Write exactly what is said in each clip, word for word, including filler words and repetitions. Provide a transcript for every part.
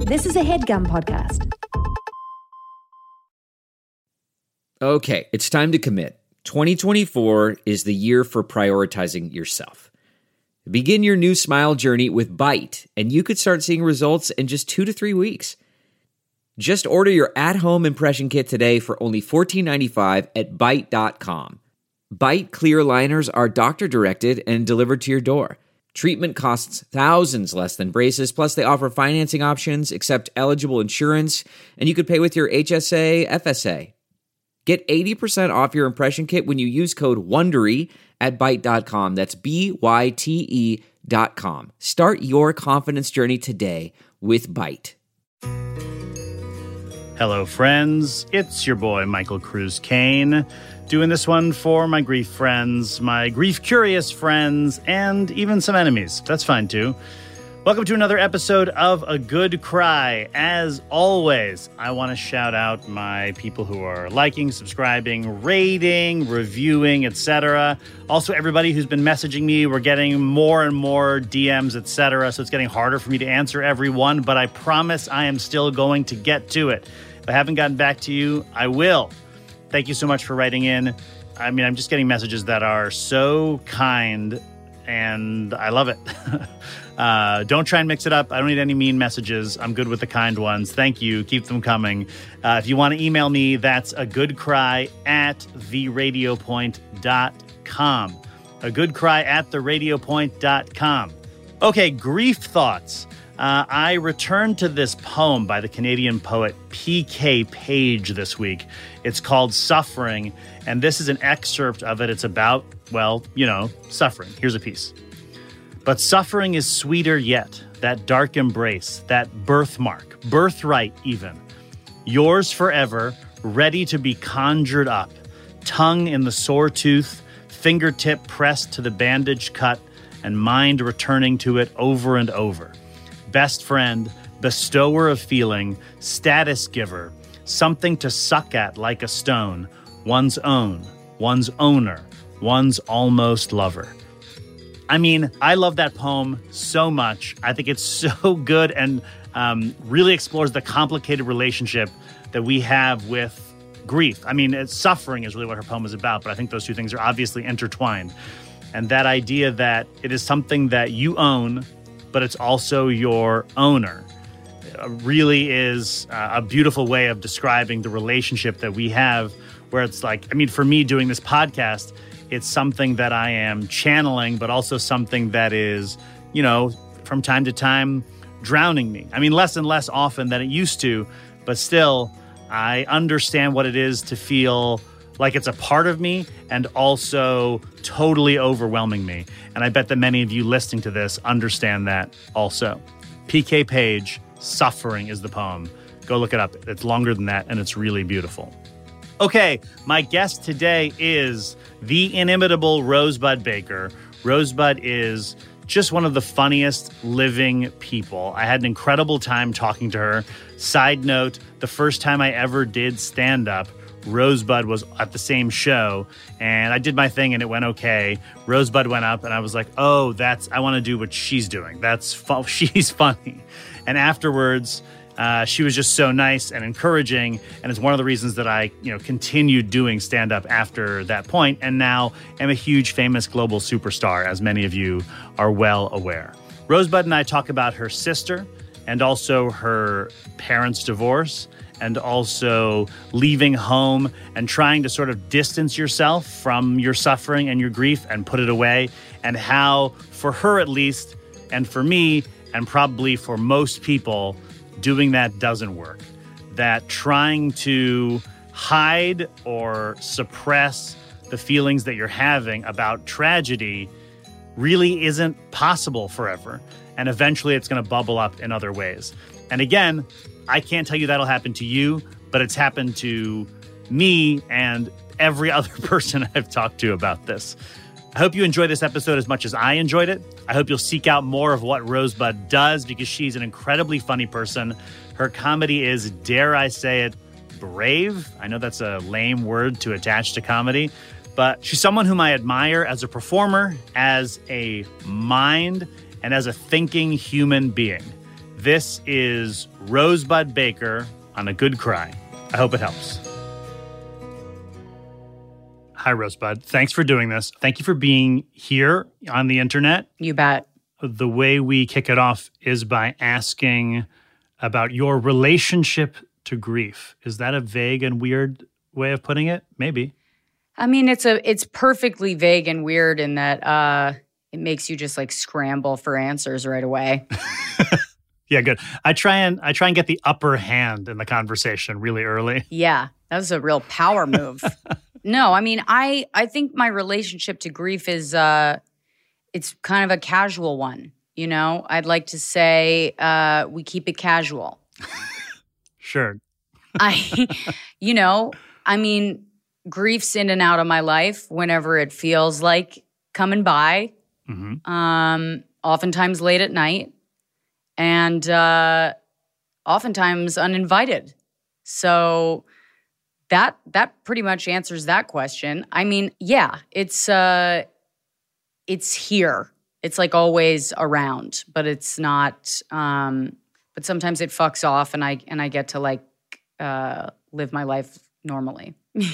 This is a HeadGum podcast. Okay, it's time to commit. twenty twenty-four is the year for prioritizing yourself. Begin your new smile journey with Byte, and you could start seeing results in just two to three weeks. Just order your at-home impression kit today for only fourteen ninety-five at byte dot com. Byte clear liners are doctor-directed and delivered to your door. Treatment costs thousands less than braces, plus they offer financing options, accept eligible insurance, and you could pay with your H S A, F S A. Get eighty percent off your impression kit when you use code WONDERY at byte dot com. That's B Y T E dot com. Start your confidence journey today with Byte. Hello, friends. It's your boy, Michael Cruz Kane, doing this one for my grief friends, my grief-curious friends, and even some enemies. That's fine, too. Welcome to another episode of A Good Cry. As always, I want to shout out my people who are liking, subscribing, rating, reviewing, et cetera. Also, everybody who's been messaging me. We're getting more and more D Ms, et cetera, so it's getting harder for me to answer every one, but I promise I am still going to get to it. If I haven't gotten back to you, I will. Thank you so much for writing in. I mean, I'm just getting messages that are so kind, and I love it. uh, don't try and mix it up. I don't need any mean messages. I'm good with the kind ones. Thank you. Keep them coming. Uh, if you want to email me, that's a good cry at the radio point dot com. A good cry at the radio point dot com. Okay, grief thoughts. Uh, I returned to this poem by the Canadian poet P K Page this week. It's called Suffering, and this is an excerpt of it. It's about, well, you know, suffering. Here's a piece. But suffering is sweeter yet, that dark embrace, that birthmark, birthright even. Yours forever, ready to be conjured up, tongue in the sore tooth, fingertip pressed to the bandaged cut, and mind returning to it over and over. Best friend, bestower of feeling, status giver, something to suck at like a stone, one's own, one's owner, one's almost lover. I mean, I love that poem so much. I think it's so good and um, really explores the complicated relationship that we have with grief. I mean, it's, suffering is really what her poem is about, but I think those two things are obviously intertwined. And that idea that it is something that you own, but it's also your owner, uh, really is uh, a beautiful way of describing the relationship that we have, where it's like, I mean, for me doing this podcast, it's something that I am channeling, but also something that is, you know, from time to time drowning me. I mean, less and less often than it used to, but still, I understand what it is to feel like it's a part of me and also totally overwhelming me. And I bet that many of you listening to this understand that also. P K Page, Suffering is the poem. Go look it up. It's longer than that, and it's really beautiful. Okay, my guest today is the inimitable Rosebud Baker. Rosebud is just one of the funniest living people. I had an incredible time talking to her. Side note, the first time I ever did stand-up, Rosebud was at the same show, and I did my thing and it went okay. Rosebud went up and I was like, oh, that's, I want to do what she's doing. That's, fu- she's funny. And afterwards, uh, she was just so nice and encouraging. And it's one of the reasons that I, you know, continued doing stand-up after that point, and now am a huge, famous global superstar, as many of you are well aware. Rosebud and I talk about her sister and also her parents' divorce, and also leaving home and trying to sort of distance yourself from your suffering and your grief and put it away, and how, for her at least, and for me, and probably for most people, doing that doesn't work. That trying to hide or suppress the feelings that you're having about tragedy really isn't possible forever. And eventually it's going to bubble up in other ways. And again, I can't tell you that'll happen to you, but it's happened to me and every other person I've talked to about this. I hope you enjoy this episode as much as I enjoyed it. I hope you'll seek out more of what Rosebud does, because she's an incredibly funny person. Her comedy is, dare I say it, brave. I know that's a lame word to attach to comedy, but she's someone whom I admire as a performer, as a mind, and as a thinking human being. This is Rosebud Baker on A Good Cry. I hope it helps. Hi, Rosebud. Thanks for doing this. Thank you for being here on the internet. You bet. The way we kick it off is by asking about your relationship to grief. Is that a vague and weird way of putting it? Maybe. I mean, it's a it's perfectly vague and weird in that uh, it makes you just like scramble for answers right away. Yeah, good. I try and I try and get the upper hand in the conversation really early. Yeah, that was a real power move. No, I mean, I I think my relationship to grief is uh, it's kind of a casual one. You know, I'd like to say uh, we keep it casual. Sure. I, you know, I mean, grief's in and out of my life whenever it feels like coming by. Mm-hmm. Um, oftentimes late at night, and uh, oftentimes uninvited. So that that pretty much answers that question. I mean, yeah, it's uh, it's here. It's like always around, but it's not. Um, but sometimes it fucks off, and I and I get to like uh, live my life normally.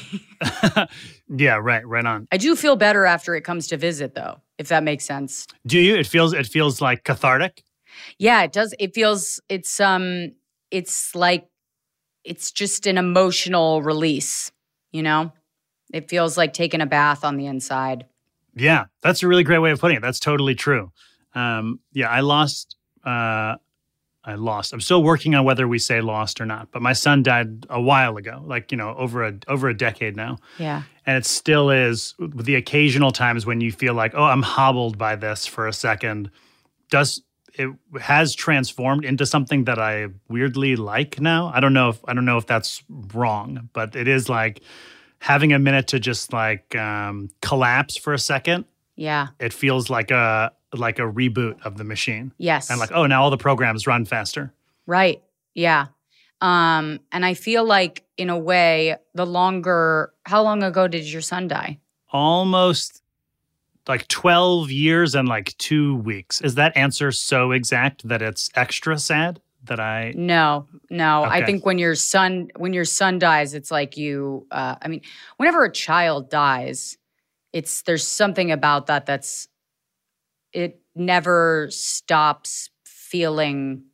Yeah, right, right on. I do feel better after it comes to visit, though, if that makes sense. Do you? It feels it feels like cathartic. Yeah, it does. It feels it's um it's like it's just an emotional release, you know? It feels like taking a bath on the inside. Yeah, that's a really great way of putting it. That's totally true. Um, yeah, I lost uh I lost. I'm still working on whether we say lost or not, but my son died a while ago, like, you know, over a over a decade now. Yeah. And it still is the occasional times when you feel like, oh, I'm hobbled by this for a second. Does it has transformed into something that I weirdly like now? I don't know if I don't know if that's wrong, but it is like having a minute to just like um, collapse for a second. Yeah. It feels like a like a reboot of the machine. Yes. And like, oh, now all the programs run faster. Right. Yeah. Um, and I feel like in a way, the longer, how long ago did your son die? Almost like twelve years and like two weeks. Is that answer so exact that it's extra sad that I? No, no. Okay. I think when your son, when your son dies, it's like you, uh, I mean, whenever a child dies, it's, there's something about that that's, it never stops feeling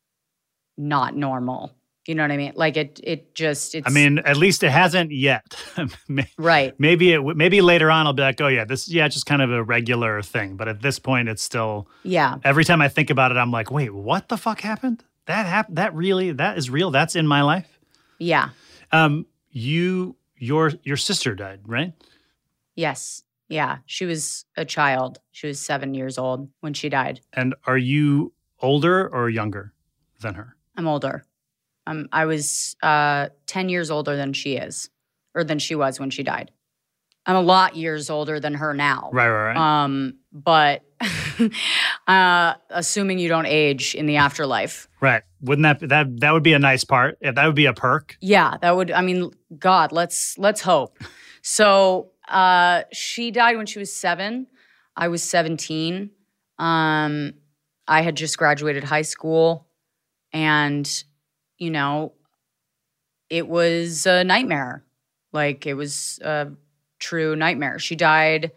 not normal. You know what I mean? Like it, it just, it's. I mean, at least it hasn't yet. Right. Maybe it, maybe later on I'll be like, oh yeah, this, yeah, it's just kind of a regular thing. But at this point, it's still. Yeah. Every time I think about it, I'm like, wait, what the fuck happened? That happened? That really, that is real? That's in my life? Yeah. Um, you, your, your sister died, right? Yes. Yeah. She was a child. She was seven years old when she died. And are you older or younger than her? I'm older. Um, I was uh, ten years older than she is, or than she was when she died. I'm a lot years older than her now. Right, right, right. Um, but uh, assuming you don't age in the afterlife. Right. Wouldn't that that that would be a nice part? Yeah, that would be a perk. Yeah, that would. I mean, God, let's let's hope. So uh, she died when she was seven. I was seventeen. Um, I had just graduated high school, and you know, it was a nightmare. Like, it was a true nightmare. She died.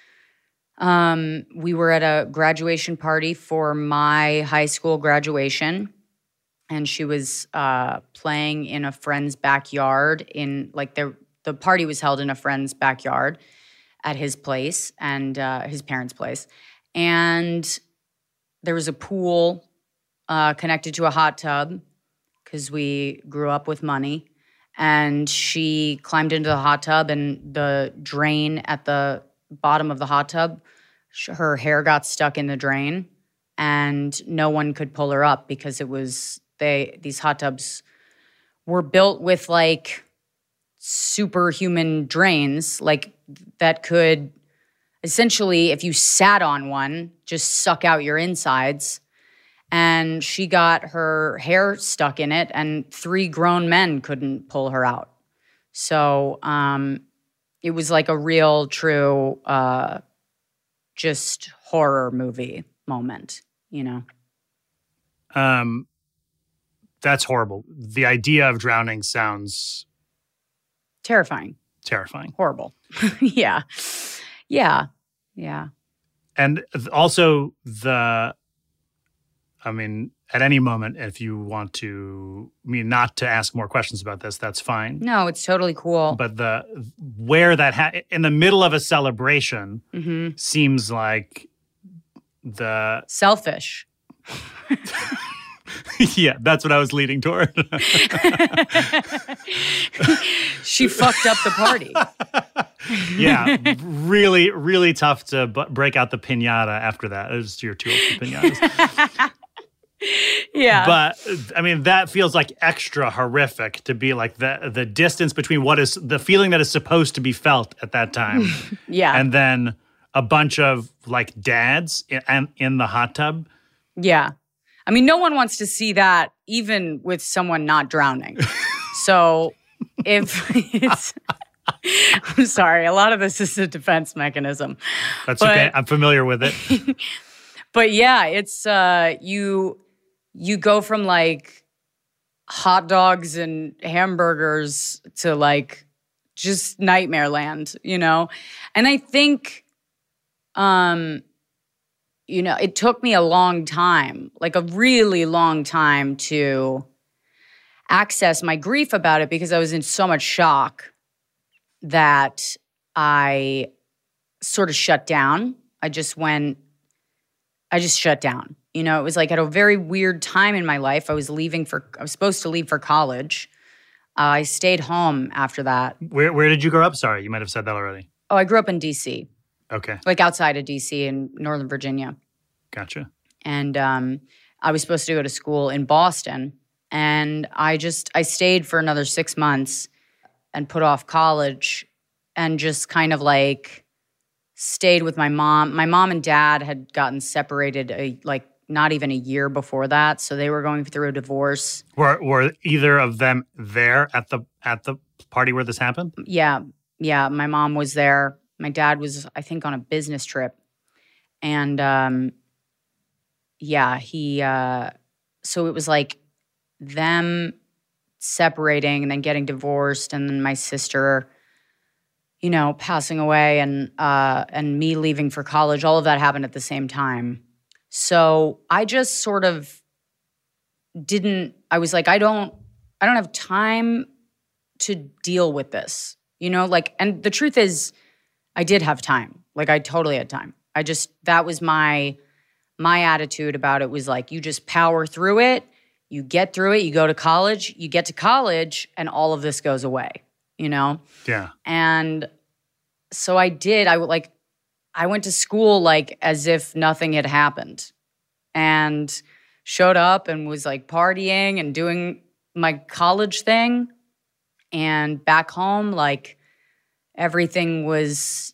Um, we were at a graduation party for my high school graduation, and she was uh, playing in a friend's backyard. In like the the party was held in a friend's backyard at his place and uh, his parents' place, and there was a pool uh, connected to a hot tub, because we grew up with money. And she climbed into the hot tub, and the drain at the bottom of the hot tub, her hair got stuck in the drain, and no one could pull her up because it was, they, these hot tubs were built with like superhuman drains, like that could essentially, if you sat on one, just suck out your insides. And she got her hair stuck in it, and three grown men couldn't pull her out. So um, it was like a real, true, uh, just horror movie moment, you know? Um, That's horrible. The idea of drowning sounds Terrifying. terrifying. Horrible. Yeah. Yeah. Yeah. And also the, I mean, at any moment, if you want to, I mean, not to ask more questions about this, that's fine. No, it's totally cool. But the, where that, ha- in the middle of a celebration hmm seems like the, Selfish. yeah, that's what I was leading toward. She fucked up the party. Yeah, really, really tough to b- break out the piñata after that. It was you're too old for piñatas. Yeah. But I mean, that feels like extra horrific to be like the the distance between what is the feeling that is supposed to be felt at that time, yeah. and then a bunch of like dads in, in the hot tub. Yeah. I mean, no one wants to see that, even with someone not drowning. So if it's, I'm sorry, a lot of this is a defense mechanism. That's But- okay. I'm familiar with it. But yeah, it's, uh, you, you go from like hot dogs and hamburgers to like just nightmare land, you know? And I think, um, you know, it took me a long time, like a really long time to access my grief about it because I was in so much shock that I sort of shut down. I just went, I just shut down. You know, it was like at a very weird time in my life. I was leaving for, I was supposed to leave for college. Uh, I stayed home after that. Where where did you grow up? Sorry, you might have said that already. Oh, I grew up in D C, Okay, like outside of D C in Northern Virginia. gotcha. And um, I was supposed to go to school in Boston. And I just, I stayed for another six months and put off college and just kind of like stayed with my mom. My mom and dad had gotten separated a, like not even a year before that. So they were going through a divorce. Were were either of them there at the at the party where this happened? Yeah. Yeah. My mom was there. My dad was, I think, on a business trip. And um, yeah, he, uh, so it was like them separating and then getting divorced, and then my sister, you know, passing away, and uh, and me leaving for college. All of that happened at the same time. So I just sort of didn't. I was like, I don't, I don't have time to deal with this, you know. Like, and the truth is, I did have time. Like, I totally had time. I just that was my my attitude about it was like, you just power through it. You get through it, you go to college, you get to college, and all of this goes away, you know? Yeah. And so I did. I would like, I went to school like as if nothing had happened, and showed up and was like partying and doing my college thing. And back home, like everything was,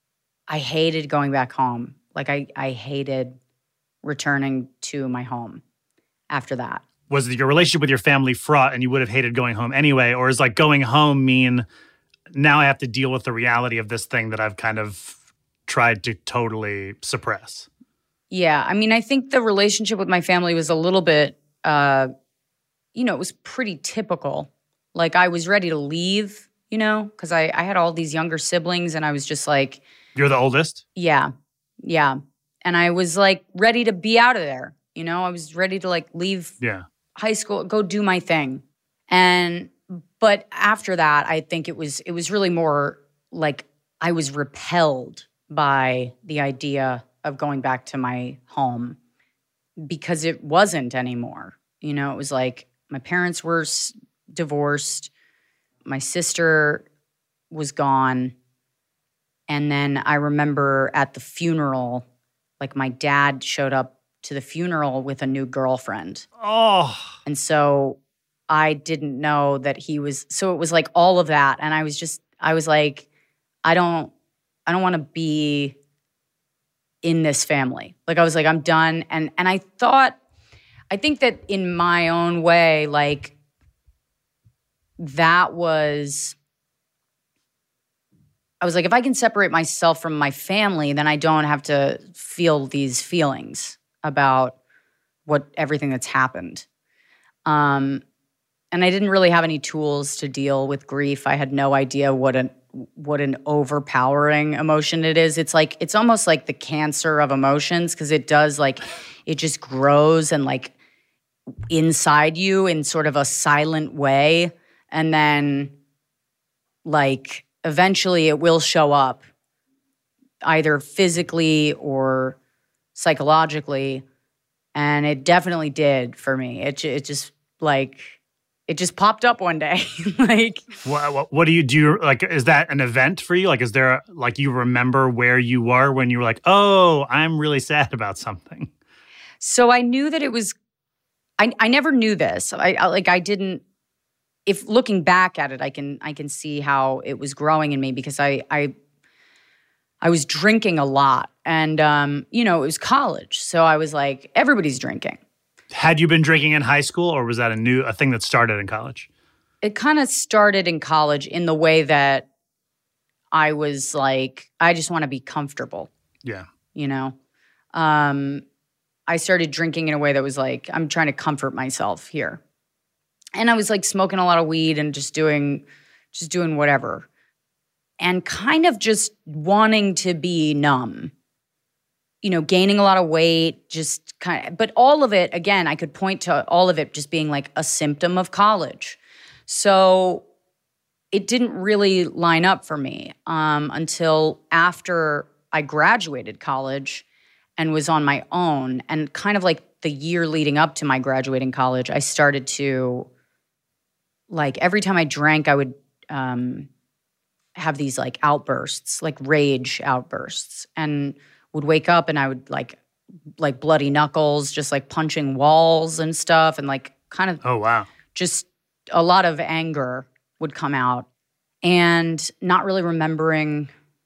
I hated going back home. Like I, I hated returning to my home after that. Was your relationship with your family fraught and you would have hated going home anyway? Or is like going home mean now I have to deal with the reality of this thing that I've kind of tried to totally suppress? Yeah. I mean, I think the relationship with my family was a little bit, uh, you know, it was pretty typical. Like I was ready to leave, you know, because I, I had all these younger siblings and I was just like. You're the oldest? Yeah. Yeah. And I was like ready to be out of there. You know, I was ready to like leave. Yeah. High school, go do my thing. And but after that, I think it was it was really more like I was repelled by the idea of going back to my home because it wasn't anymore. You know, it was like my parents were s- divorced, my sister was gone, and then I remember at the funeral, like my dad showed up to the funeral with a new girlfriend. Oh. And so I didn't know that he was, so it was like all of that. And I was just, I was like, I don't, I don't want to be in this family. Like I was like, I'm done. And, and I thought, I think that in my own way, like that was, I was like, if I can separate myself from my family, then I don't have to feel these feelings about what everything that's happened. Um, and I didn't really have any tools to deal with grief. I had no idea what an what an overpowering emotion it is. It's like it's almost like the cancer of emotions because it does like it just grows and like inside you in sort of a silent way, and then like eventually it will show up either physically or psychologically, and it definitely did for me. It it just like it just popped up one day. like what, what what do you do? Like, is that an event for you? Like, is there like you remember where you were when you were like, oh, I'm really sad about something? So I knew that it was. I I never knew this. I, I like I didn't. If looking back at it, I can I can see how it was growing in me because I I I was drinking a lot, and um, you know, it was college, so I was like, everybody's drinking. Had you been drinking in high school, or was that a new a thing that started in college? It kind of started in college in the way that I was like, I just want to be comfortable. Yeah, you know. Um, I started drinking in a way that was like, I'm trying to comfort myself here. And I was like smoking a lot of weed and just doing just doing whatever. And kind of just wanting to be numb. You know, gaining a lot of weight, just kind of, but all of it, again, I could point to all of it just being like a symptom of college. So it didn't really line up for me um, until after I graduated college and was on my own. And kind of like the year leading up to my graduating college, I started to, like every time I drank, I would um, have these like outbursts, like rage outbursts. And would wake up and I would like, like bloody knuckles, just like punching walls and stuff. And like kind of, oh, wow. Just a lot of anger would come out and not really remembering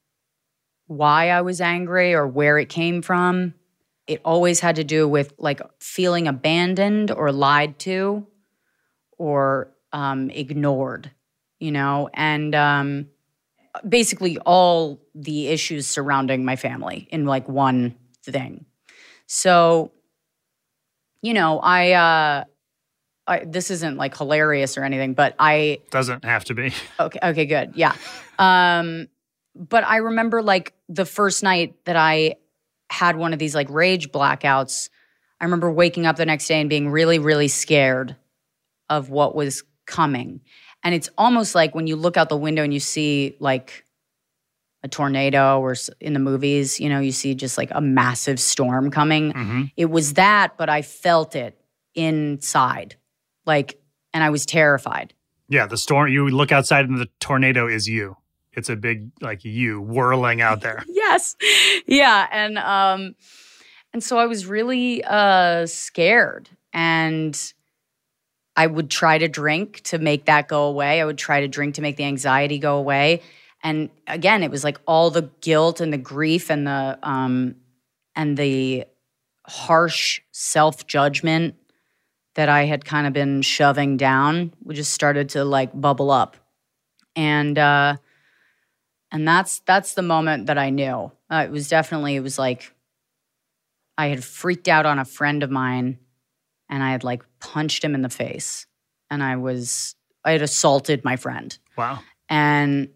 why I was angry or where it came from. It always had to do with like feeling abandoned or lied to or um, ignored, you know, and um, basically all the issues surrounding my family in like one thing. So, you know, I, uh, I this isn't like hilarious or anything, but I doesn't have to be. Okay, okay, good, yeah. Um, but I remember like the first night that I had one of these like rage blackouts. I remember waking up the next day and being really, really scared of what was coming. And it's almost like when you look out the window and you see like a tornado or in the movies, you know, you see just like a massive storm coming. Mm-hmm. It was that, but I felt it inside. Like, and I was terrified. Yeah, the storm, you look outside and the tornado is you. It's a big, like you whirling out there. Yes. Yeah. And um, and so I was really uh, scared. And I would try to drink to make that go away. I would try to drink to make the anxiety go away. And again, it was like all the guilt and the grief and the um, and the harsh self-judgment that I had kind of been shoving down, we just started to like bubble up. And uh, and that's that's the moment that I knew. Uh, it was definitely, it was like I had freaked out on a friend of mine and I had like punched him in the face. And I was, I had assaulted my friend. Wow. And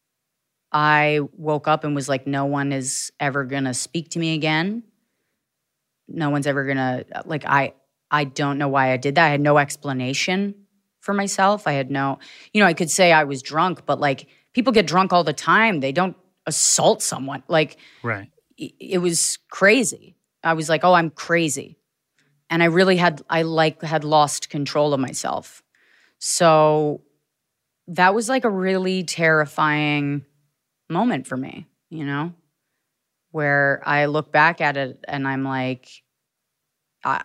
I woke up and was like, no one is ever going to speak to me again. No one's ever going to, like, I, I don't know why I did that. I had no explanation for myself. I had no, you know, I could say I was drunk, but like people get drunk all the time. They don't assault someone. Like, right. it, it was crazy. I was like, oh, I'm crazy. And I really had, I like had lost control of myself. So that was like a really terrifying moment for me, you know, where I look back at it and I'm like, I,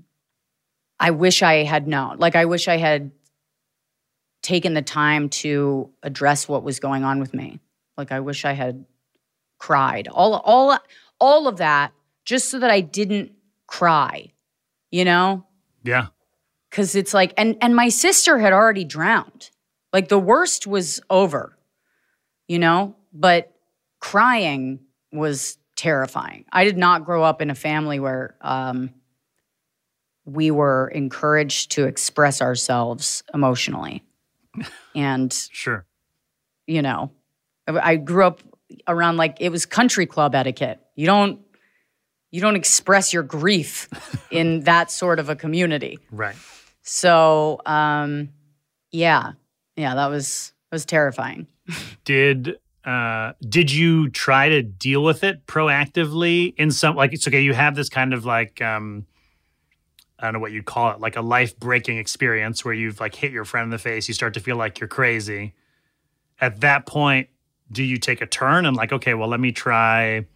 I wish I had known. Like, I wish I had taken the time to address what was going on with me. Like, I wish I had cried. All, all, all of that just so that I didn't cry, you know? Yeah. Because it's like, and and my sister had already drowned. Like, the worst was over, you know? But crying was terrifying. I did not grow up in a family where um, we were encouraged to express ourselves emotionally. And, sure. you know, I grew up around like, it was country club etiquette. You don't, you don't express your grief in that sort of a community. Right. So, um, yeah, yeah, that was, that was terrifying. Did, uh, did you try to deal with it proactively in some, like, it's okay, you have this kind of like, um, I don't know what you'd call it, like a life-breaking experience where you've like hit your friend in the face, you start to feel like you're crazy. At that point, do you take a turn and like, okay, well, let me try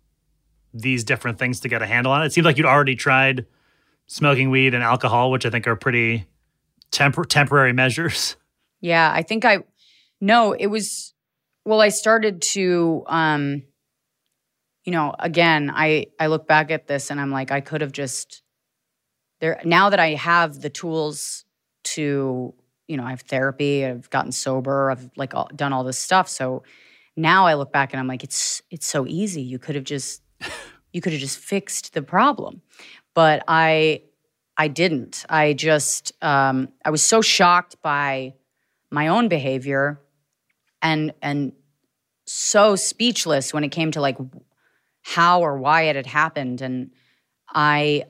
these different things to get a handle on it? It seems like you'd already tried smoking weed and alcohol, which I think are pretty tempor- temporary measures. Yeah, I think I, no, it was, well, I started to, um, you know, again, I, I look back at this and I'm like, I could have just, there, now that I have the tools to, you know, I have therapy, I've gotten sober, I've like all, done all this stuff. So now I look back and I'm like, it's it's so easy. You could have just, you could have just fixed the problem. But I, I didn't. I just, um, I was so shocked by my own behavior and and so speechless when it came to like how or why it had happened. And I,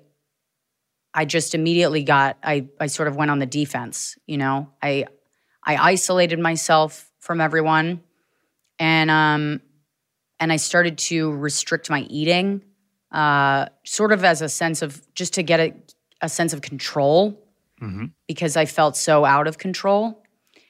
I just immediately got, I, I sort of went on the defense, you know. I I isolated myself from everyone and um and I started to restrict my eating, uh, sort of as a sense of, just to get a, a sense of control, mm-hmm. because I felt so out of control.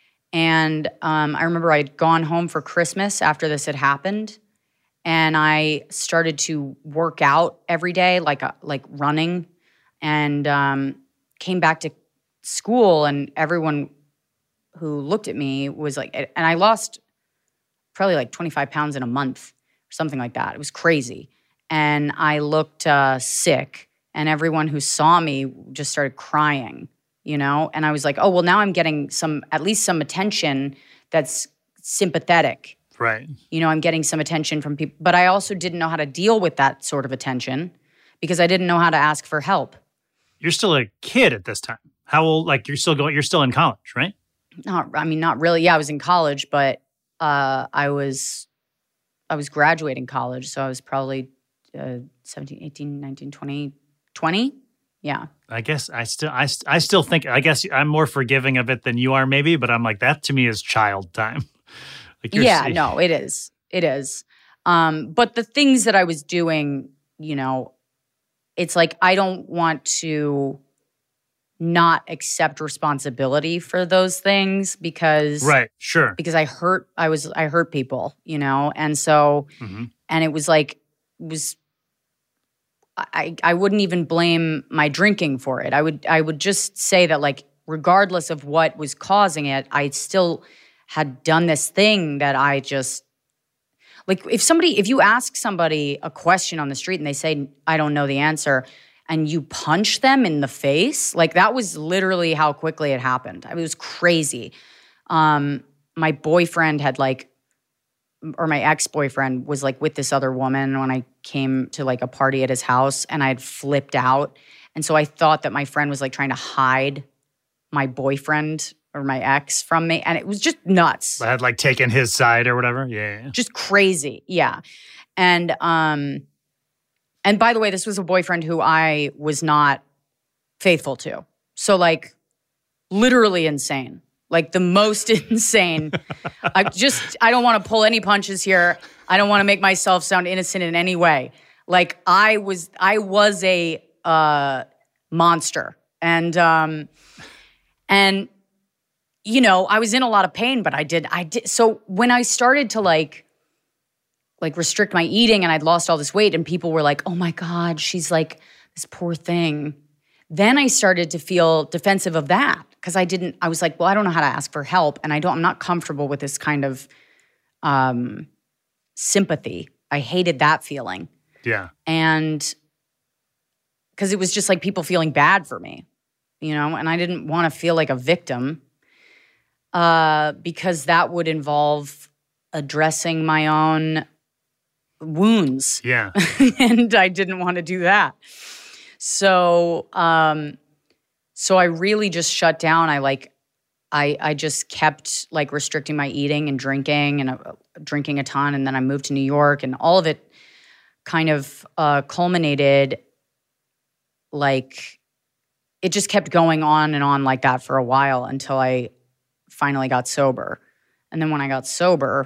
And um, I remember I'd gone home for Christmas after this had happened, and I started to work out every day, like a, like running. And um, came back to school, and everyone who looked at me was like, and I lost probably like twenty-five pounds in a month or something like that. It was crazy. And I looked uh, sick, and everyone who saw me just started crying, you know? And I was like, oh, well, now I'm getting some, at least some attention that's sympathetic. Right. You know, I'm getting some attention from people. But I also didn't know how to deal with that sort of attention because I didn't know how to ask for help. You're still a kid at this time. How old? Like you're still going. You're still in college, right? Not. I mean, not really. Yeah, I was in college, but uh, I was, I was graduating college, so I was probably uh, seventeen, eighteen, nineteen, twenty, twenty. Yeah. I guess I still, I, I still think. I guess I'm more forgiving of it than you are, maybe. But I'm like, that to me is child time. Like you're yeah. safe. No, it is. It is. Um, but the things that I was doing, you know. It's like I don't want to not accept responsibility for those things because right, sure, because I hurt I was I hurt people, you know, and so mm-hmm. and it was like it was I I wouldn't even blame my drinking for it. I would I would just say that like regardless of what was causing it, I still had done this thing that I just. Like if somebody, if you ask somebody a question on the street and they say, I don't know the answer, and you punch them in the face, like that was literally how quickly it happened. I mean, it was crazy. Um, my boyfriend had like, or my ex-boyfriend was like with this other woman when I came to like a party at his house, and I had flipped out. And so I thought that my friend was like trying to hide my boyfriend or my ex from me. And it was just nuts. I had like taken his side or whatever. Yeah. Just crazy. Yeah. And, um, and by the way, this was a boyfriend who I was not faithful to. So like literally insane, like the most insane. I just, I don't want to pull any punches here. I don't want to make myself sound innocent in any way. Like I was, I was a, uh, monster. And, um, and, you know, I was in a lot of pain, but I did, I did. So when I started to like, like restrict my eating and I'd lost all this weight and people were like, oh my God, she's like this poor thing. Then I started to feel defensive of that because I didn't, I was like, well, I don't know how to ask for help. And I don't, I'm not comfortable with this kind of um, sympathy. I hated that feeling. Yeah. And because it was just like people feeling bad for me, you know, and I didn't want to feel like a victim. Uh, because that would involve addressing my own wounds. Yeah. And I didn't want to do that. so, um, so I really just shut down. I like, I I just kept like restricting my eating and drinking and uh, drinking a ton. And then I moved to New York, and all of it kind of uh, culminated. Like, it just kept going on and on like that for a while until I finally got sober. And then when I got sober,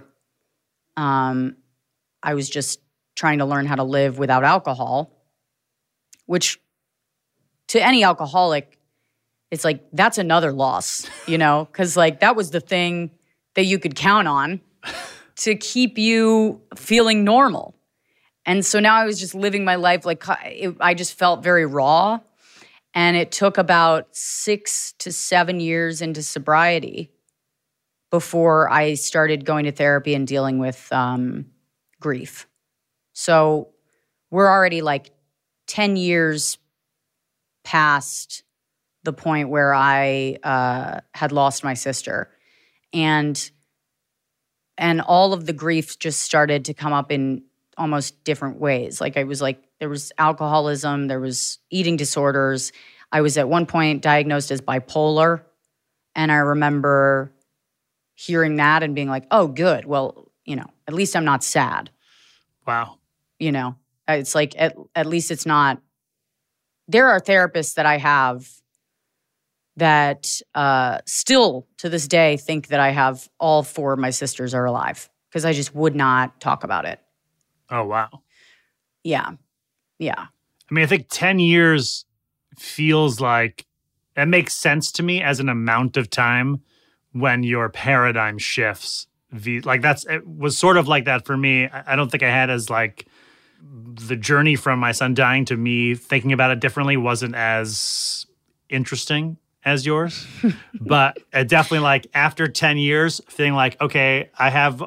um, I was just trying to learn how to live without alcohol, which to any alcoholic, it's like, that's another loss, you know? Because like that was the thing that you could count on to keep you feeling normal. And so now I was just living my life like it, I just felt very raw. And it took about six to seven years into sobriety before I started going to therapy and dealing with um, grief. So we're already like ten years past the point where I uh, had lost my sister. And, and all of the grief just started to come up in almost different ways. Like I was like, there was alcoholism, there was eating disorders. I was at one point diagnosed as bipolar. And I remember hearing that and being like, oh, good. Well, you know, at least I'm not sad. Wow. You know, it's like, at, at least it's not. There are therapists that I have that uh, still to this day think that I have all four of my sisters are alive because I just would not talk about it. Oh, wow. Yeah. Yeah. I mean, I think ten years feels like, that makes sense to me as an amount of time when your paradigm shifts. Like that's, it was sort of like that for me. I don't think I had as like, the journey from my son dying to me thinking about it differently wasn't as interesting as yours. But it definitely like after ten years, feeling like, okay, I have...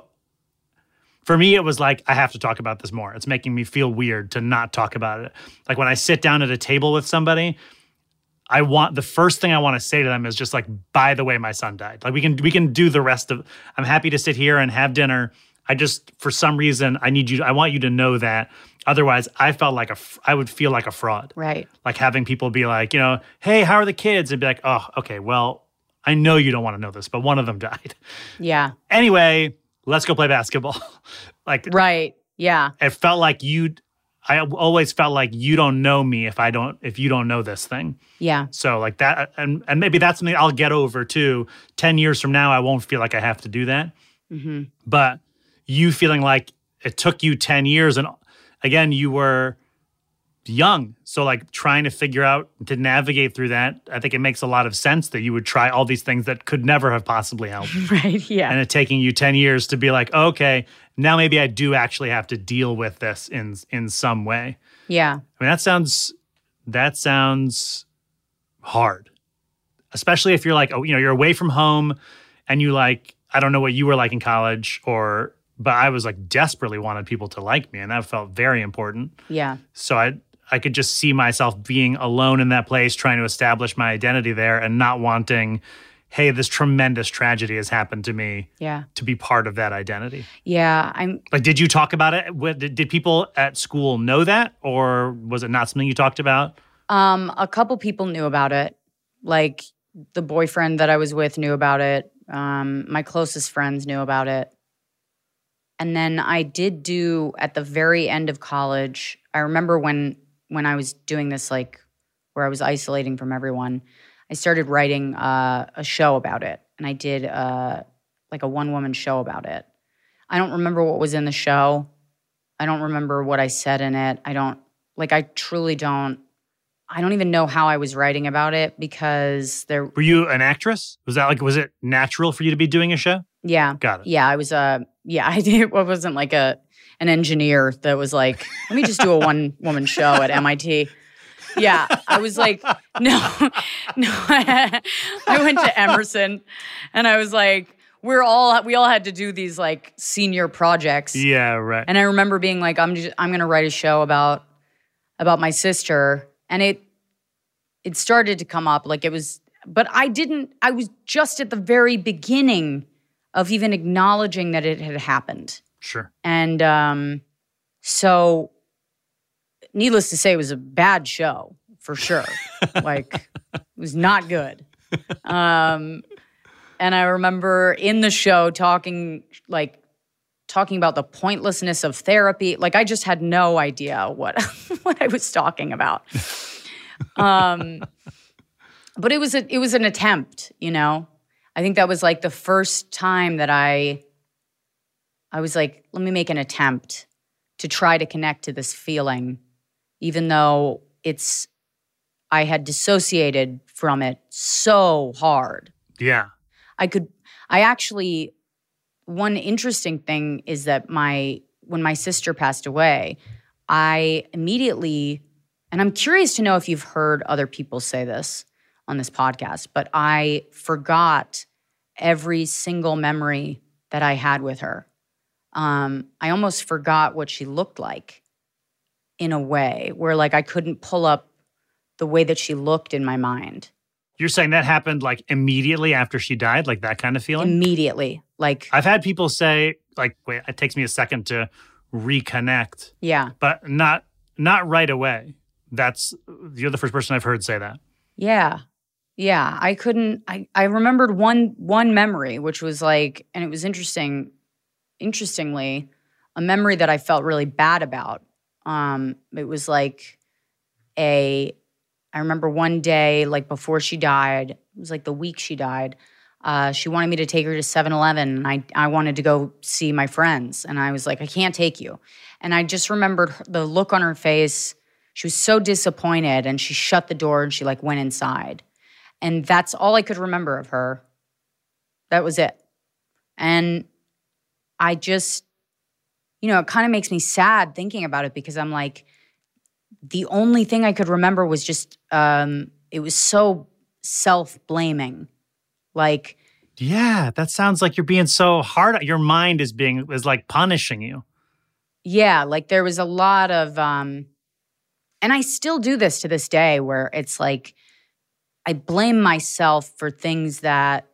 For me, it was like, I have to talk about this more. It's making me feel weird to not talk about it. Like when I sit down at a table with somebody, I want, the first thing I want to say to them is just like, by the way, my son died. Like we can, we can do the rest of, I'm happy to sit here and have dinner. I just, for some reason, I need you, I want you to know that. Otherwise, I felt like a, I would feel like a fraud. Right. Like having people be like, you know, hey, how are the kids? And be like, oh, okay, well, I know you don't want to know this, but one of them died. Yeah. Anyway, let's go play basketball. Like, right. Yeah. It felt like you, I always felt like you don't know me if I don't, if you don't know this thing. Yeah. So like that, and, and maybe that's something I'll get over too. ten years from now, I won't feel like I have to do that. Mm-hmm. But you feeling like it took you ten years, and again, you were young. So like trying to figure out to navigate through that, I think it makes a lot of sense that you would try all these things that could never have possibly helped. Right. Yeah. And it taking you ten years to be like, okay, now maybe I do actually have to deal with this in in some way. Yeah. I mean, that sounds that sounds hard. Especially if you're like, oh, you know, you're away from home and you like, I don't know what you were like in college or but I was like desperately wanted people to like me, and that felt very important. Yeah. So I I could just see myself being alone in that place, trying to establish my identity there and not wanting, hey, this tremendous tragedy has happened to me. Yeah. To be part of that identity. Yeah. I'm like, did you talk about it? Did, did people at school know that, or was it not something you talked about? Um, a couple people knew about it. Like the boyfriend that I was with knew about it. Um, my closest friends knew about it. And then I did do, at the very end of college, I remember when when I was doing this, like, where I was isolating from everyone, I started writing uh, a show about it. And I did, uh, like, a one-woman show about it. I don't remember what was in the show. I don't remember what I said in it. I don't, like, I truly don't, I don't even know how I was writing about it because there... Were you an actress? Was that, like, was it natural for you to be doing a show? Yeah. Got it. Yeah, I was, uh, yeah, I did, it wasn't like a... an engineer that was like, let me just do a one-woman show at M I T. Yeah, I was like, no, no. I went to Emerson, and I was like, we're all, we all had to do these like senior projects. Yeah, right. And I remember being like, I'm just, I'm going to write a show about, about my sister, and it, it started to come up like it was, but I didn't, I was just at the very beginning of even acknowledging that it had happened. Sure. And um, so, needless to say, it was a bad show for sure. Like, it was not good. Um, and I remember in the show talking, like, talking about the pointlessness of therapy. Like, I just had no idea what what I was talking about. Um, but it was a, it was an attempt, you know. I think that was like the first time that I, I was like, let me make an attempt to try to connect to this feeling, even though it's, I had dissociated from it so hard. Yeah. I could, I actually, one interesting thing is that my, when my sister passed away, I immediately, and I'm curious to know if you've heard other people say this on this podcast, but I forgot every single memory that I had with her. Um, I almost forgot what she looked like in a way where like I couldn't pull up the way that she looked in my mind. You're saying that happened like immediately after she died, like that kind of feeling? Immediately. Like I've had people say, like, wait, it takes me a second to reconnect. Yeah. But not not right away. That's, you're the first person I've heard say that. Yeah. Yeah. I couldn't, I, I remembered one one memory, which was like, and it was interesting, interestingly, a memory that I felt really bad about. Um, it was like a, I remember one day, like before she died, it was like the week she died, uh, she wanted me to take her to seven eleven, and I, I wanted to go see my friends. And I was like, I can't take you. And I just remembered her, the look on her face. She was so disappointed, and she shut the door and she like went inside. And that's all I could remember of her. That was it. And I just, you know, it kind of makes me sad thinking about it because I'm like, the only thing I could remember was just, um, it was so self-blaming. Like, yeah, that sounds like you're being so hard. Your mind is being, is like punishing you. Yeah, like there was a lot of, um, and I still do this to this day where it's like, I blame myself for things that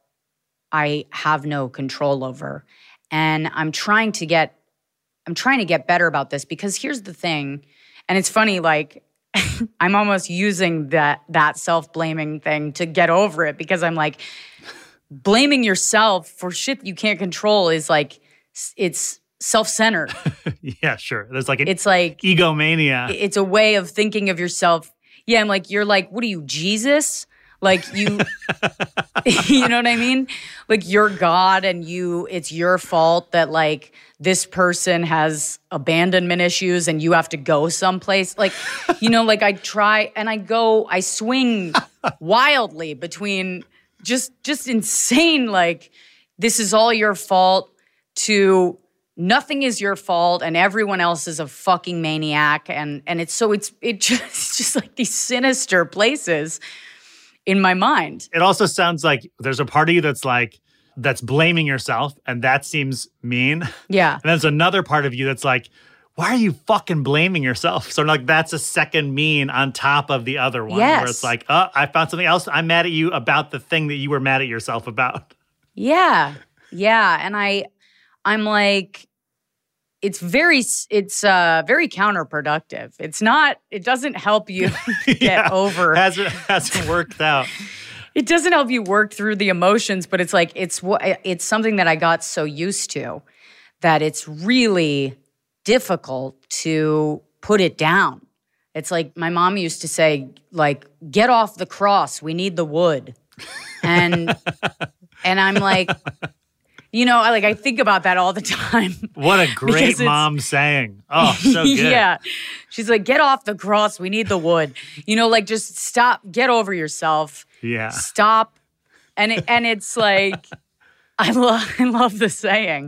I have no control over. And I'm trying to get, I'm trying to get better about this because here's the thing, and it's funny, like, I'm almost using that that self-blaming thing to get over it because I'm like, blaming yourself for shit you can't control is like, it's self-centered. Yeah, sure. There's like an it's like egomania. It's a way of thinking of yourself. Yeah, I'm like, you're like, what are you, Jesus? Like you, you know what I mean? Like you're God and you, it's your fault that like this person has abandonment issues and you have to go someplace. Like, you know, like I try and I go, I swing wildly between just, just insane. Like this is all your fault to nothing is your fault and everyone else is a fucking maniac. And, and it's so it's, it just, it's just like these sinister places in my mind. It also sounds like there's a part of you that's like, that's blaming yourself, and that seems mean. Yeah. And there's another part of you that's like, why are you fucking blaming yourself? So like that's a second mean on top of the other one. Yes. Where it's like, oh, I found something else. I'm mad at you about the thing that you were mad at yourself about. Yeah. Yeah. And I, I'm like, it's very, it's uh, very counterproductive. It's not, it doesn't help you get yeah, over. Hasn't, hasn't worked out. It doesn't help you work through the emotions, but it's like, it's what it's something that I got so used to that it's really difficult to put it down. It's like my mom used to say, like, get off the cross, we need the wood. And, and I'm like, you know, I like I think about that all the time. What a great mom saying. Oh, so good. Yeah. She's like, get off the cross. We need the wood. You know, like just stop. Get over yourself. Yeah. Stop. And it, and it's like, I love I love the saying.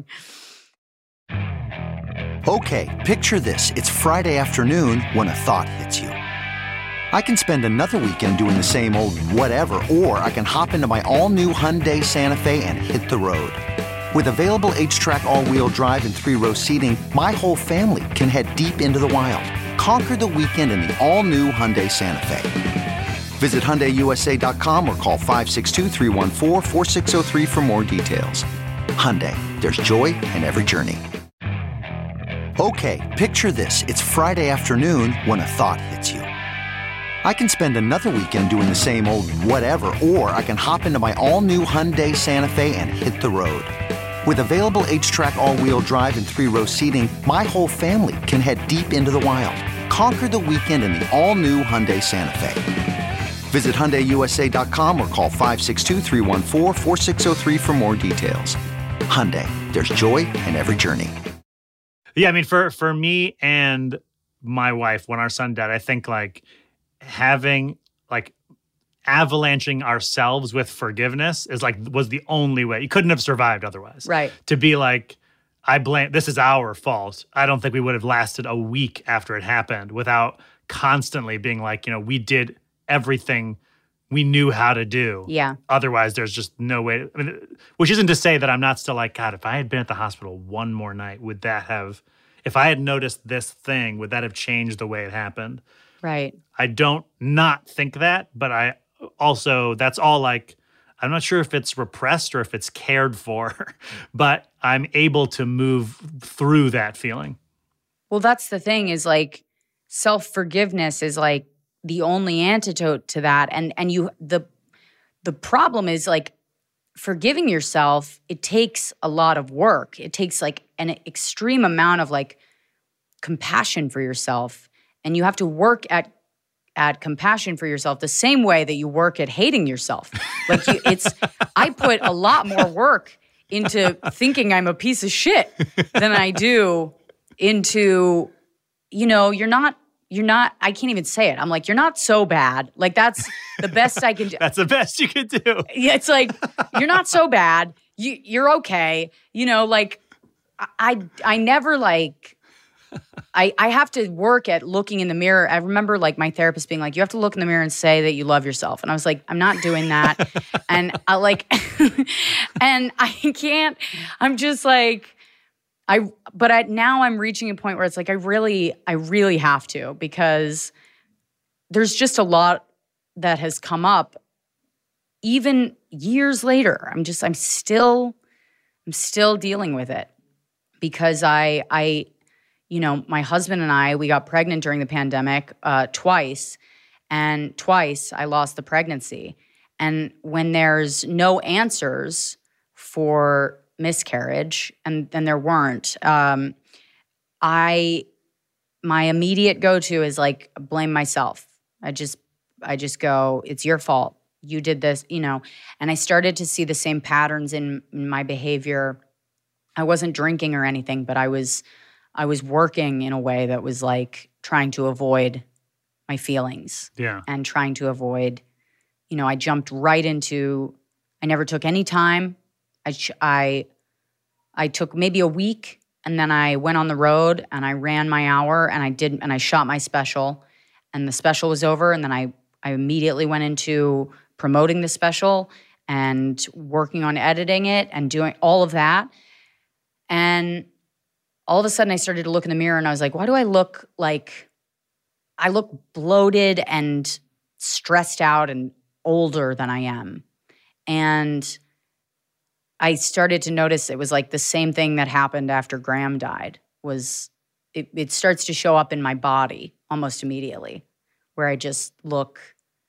Okay, picture this. It's Friday afternoon when a thought hits you. I can spend another weekend doing the same old whatever, or I can hop into my all-new Hyundai Santa Fe and hit the road. With available H-Track all-wheel drive and three-row seating, my whole family can head deep into the wild. Conquer the weekend in the all-new Hyundai Santa Fe. Visit Hyundai U S A dot com or call five six two, three one four, four six zero three for more details. Hyundai, there's joy in every journey. Okay, picture this. It's Friday afternoon when a thought hits you. I can spend another weekend doing the same old whatever, or I can hop into my all-new Hyundai Santa Fe and hit the road. With available H-Track all-wheel drive and three-row seating, my whole family can head deep into the wild. Conquer the weekend in the all-new Hyundai Santa Fe. Visit Hyundai U S A dot com or call five six two, three one four, four six zero three for more details. Hyundai, there's joy in every journey. Yeah, I mean, for, for me and my wife, when our son died, I think like having like avalanching ourselves with forgiveness is like was the only way. You couldn't have survived otherwise. Right. To be like, I blame, this is our fault. I don't think we would have lasted a week after it happened without constantly being like, you know, we did everything we knew how to do. Yeah. Otherwise, there's just no way. I mean, which isn't to say that I'm not still like, God, if I had been at the hospital one more night, would that have, if I had noticed this thing, would that have changed the way it happened? Right. I don't not think that, but I also, that's all like, I'm not sure if it's repressed or if it's cared for, but I'm able to move through that feeling. Well, that's the thing is like self-forgiveness is like the only antidote to that. And and you the the problem is like forgiving yourself, it takes a lot of work. It takes like an extreme amount of like compassion for yourself. And you have to work at at compassion for yourself the same way that you work at hating yourself. Like you, it's I put a lot more work into thinking I'm a piece of shit than I do into, you know, you're not You're not, I can't even say it. I'm like, you're not so bad. Like, that's the best I can do. That's the best you can do. Yeah, it's like, you're not so bad. You, you're okay. You know, like, I I never, like, I, I have to work at looking in the mirror. I remember, like, my therapist being like, you have to look in the mirror and say that you love yourself. And I was like, I'm not doing that. and I, like, and I can't, I'm just like, I, but I, now I'm reaching a point where it's like, I really, I really have to, because there's just a lot that has come up even years later. I'm just, I'm still, I'm still dealing with it because I, I, you know, my husband and I, we got pregnant during the pandemic uh, twice, and twice I lost the pregnancy. And when there's no answers for miscarriage, and then there weren't, um, I, my immediate go-to is like blame myself. I just, I just go, it's your fault. You did this, you know, and I started to see the same patterns in, in my behavior. I wasn't drinking or anything, but I was, I was working in a way that was like trying to avoid my feelings. Yeah. And trying to avoid, you know, I jumped right into, I never took any time. I, I, I took maybe a week, and then I went on the road and I ran my hour, and I did, and I shot my special, and the special was over, and then I, I immediately went into promoting the special and working on editing it and doing all of that. And all of a sudden I started to look in the mirror and I was like, why do I look like, I look bloated and stressed out and older than I am? And I started to notice it was like the same thing that happened after Graham died. Was it, it starts to show up in my body almost immediately, where I just look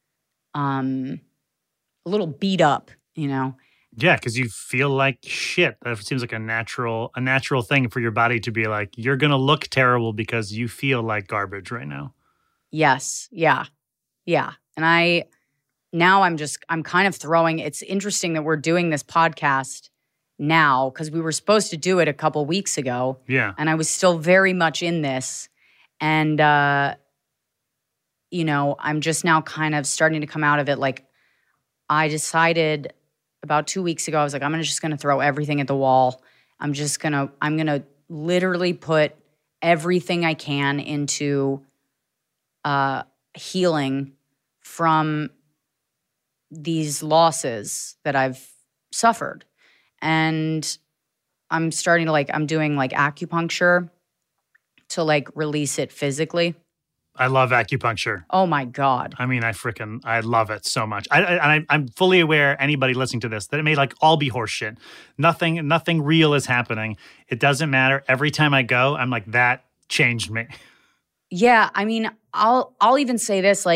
um, a little beat up, you know? Yeah, because you feel like shit. That seems like a natural, a natural thing for your body to be like, you're going to look terrible because you feel like garbage right now. Yes. Yeah. Yeah. And I, now I'm just, I'm kind of throwing, it's interesting that we're doing this podcast now because we were supposed to do it a couple weeks ago. Yeah. And I was still very much in this. And, uh, you know, I'm just now kind of starting to come out of it. Like, I decided about two weeks ago, I was like, I'm gonna just going to throw everything at the wall. I'm just going to, I'm going to literally put everything I can into uh, healing from these losses that I've suffered. And I'm starting to like, I'm doing like acupuncture to like release it physically. I love acupuncture. Oh my God. I mean, I freaking, I love it so much. I, I, I, I'm fully aware, anybody listening to this, that it may like all be horseshit. Nothing, nothing real is happening. It doesn't matter. Every time I go, I'm like, that changed me. Yeah. I mean, I'll, I'll even say this, like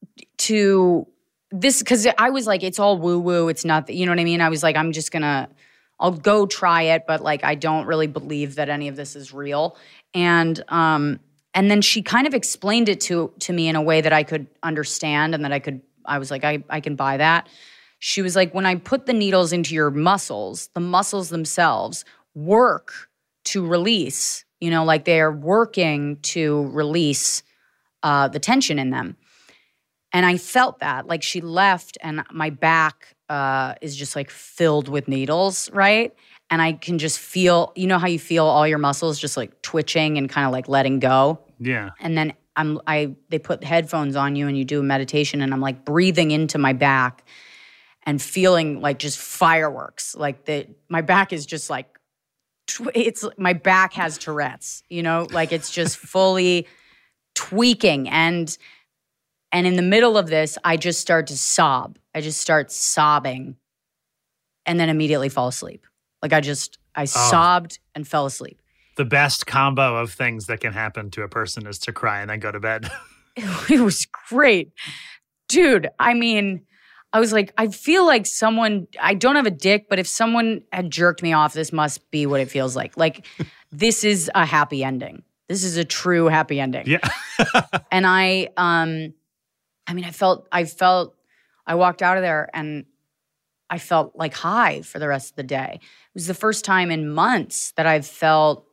to this, because I was like, it's all woo-woo. It's not, you know what I mean? I was like, I'm just going to, I'll go try it, but like, I don't really believe that any of this is real. And um, and then she kind of explained it to to me in a way that I could understand and that I could, I was like, I, I can buy that. She was like, when I put the needles into your muscles, the muscles themselves work to release, you know, like they're working to release uh, the tension in them. And I felt that, like she left and my back uh, is just like filled with needles, right? And I can just feel, you know how you feel all your muscles just like twitching and kind of like letting go? Yeah. And then I'm, I, they put headphones on you and you do a meditation and I'm like breathing into my back and feeling like just fireworks. Like the, my back is just like, tw- it's, my back has Tourette's, you know? Like it's just fully tweaking. And And in the middle of this, I just start to sob. I just start sobbing and then immediately fall asleep. Like I just, I oh. sobbed and fell asleep. The best combo of things that can happen to a person is to cry and then go to bed. It was great. Dude, I mean, I was like, I feel like someone, I don't have a dick, but if someone had jerked me off, this must be what it feels like. Like, this is a happy ending. This is a true happy ending. Yeah. And I, um, I mean, I felt, I felt, I walked out of there and I felt like high for the rest of the day. It was the first time in months that I've felt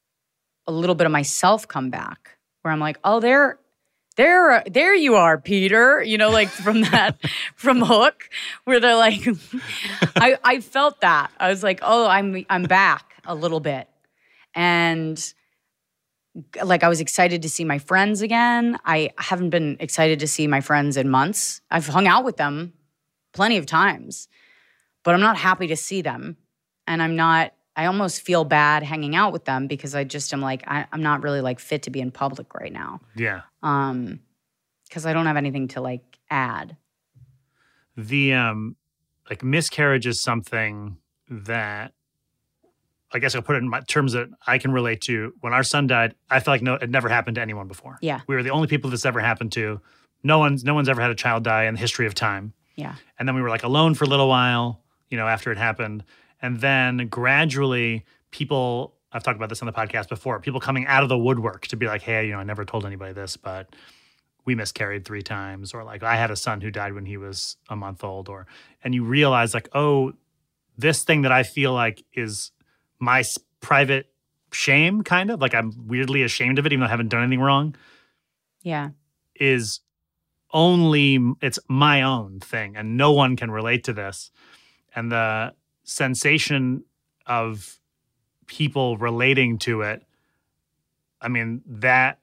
a little bit of myself come back, where I'm like, oh, there, there, there you are, Peter. You know, like from that, from Hook, where they're like, I, I felt that. I was like, oh, I'm, I'm back a little bit, and like I was excited to see my friends again. I haven't been excited to see my friends in months. I've hung out with them plenty of times, but I'm not happy to see them. And I'm not, I almost feel bad hanging out with them because I just am like, I, I'm not really like fit to be in public right now. Yeah. Um, because I don't have anything to like add. The, um, like miscarriage is something that, I guess I'll put it in my terms that I can relate to. When our son died, I felt like no, it never happened to anyone before. Yeah. We were the only people this ever happened to. No one's, no one's ever had a child die in the history of time. Yeah. And then we were like alone for a little while, you know, after it happened. And then gradually people, I've talked about this on the podcast before, people coming out of the woodwork to be like, hey, you know, I never told anybody this, but we miscarried three times. Or like, I had a son who died when he was a month old. Or, and you realize like, oh, this thing that I feel like is my private shame, kind of, like I'm weirdly ashamed of it, even though I haven't done anything wrong. Yeah. Is only, it's my own thing, and no one can relate to this. And the sensation of people relating to it, I mean, that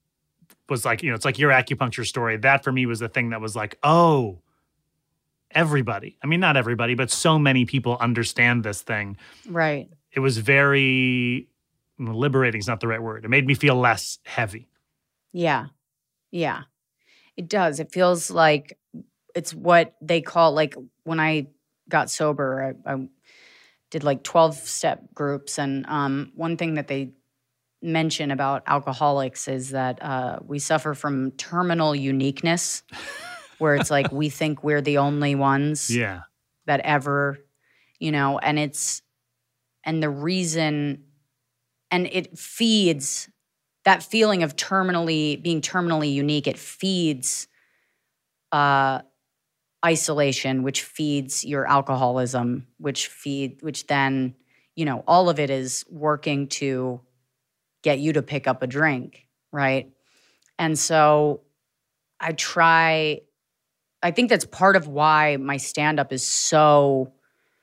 was like, you know, it's like your acupuncture story. That for me was the thing that was like, oh, everybody. I mean, not everybody, but so many people understand this thing. Right. It was very liberating is not the right word. It made me feel less heavy. Yeah. Yeah. It does. It feels like it's what they call, like when I got sober, I, I did like twelve-step groups. And um, one thing that they mention about alcoholics is that uh, we suffer from terminal uniqueness, where it's like we think we're the only ones yeah. that ever, you know, and it's, and the reason, and it feeds that feeling of terminally, being terminally unique, it feeds uh, isolation, which feeds your alcoholism, which feed, which then, you know, all of it is working to get you to pick up a drink, right? And so I try, I think that's part of why my stand-up is so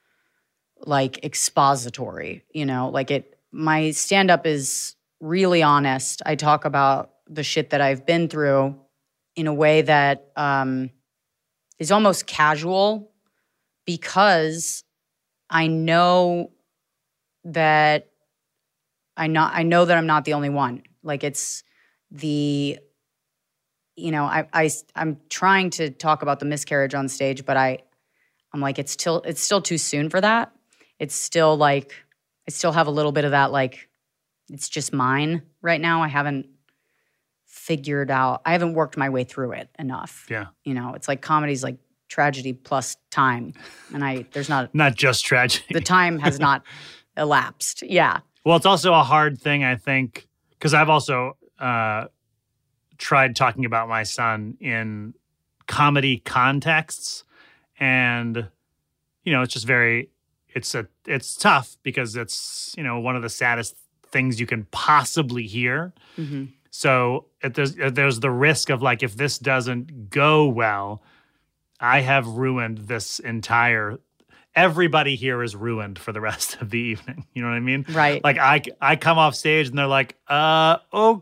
like expository, you know, like it, my stand-up is really honest. I talk about the shit that I've been through in a way that um, is almost casual, because I know that I not I know that I'm not the only one. Like it's the, you know, I I I'm trying to talk about the miscarriage on stage, but I I'm like it's still it's still too soon for that. It's still like I still have a little bit of that, like it's just mine right now. I haven't figured out, I haven't worked my way through it enough. Yeah. You know, it's like comedy's like tragedy plus time. And I, there's not, Not just tragedy. the time has not elapsed. Yeah. Well, it's also a hard thing, I think, because I've also uh, tried talking about my son in comedy contexts. And, you know, it's just very, it's a, it's tough because it's, you know, one of the saddest things you can possibly hear. Mm-hmm. So if there's, if there's the risk of like, if this doesn't go well, I have ruined this entire, everybody here is ruined for the rest of the evening. You know what I mean? Right. Like I, I come off stage and they're like, uh,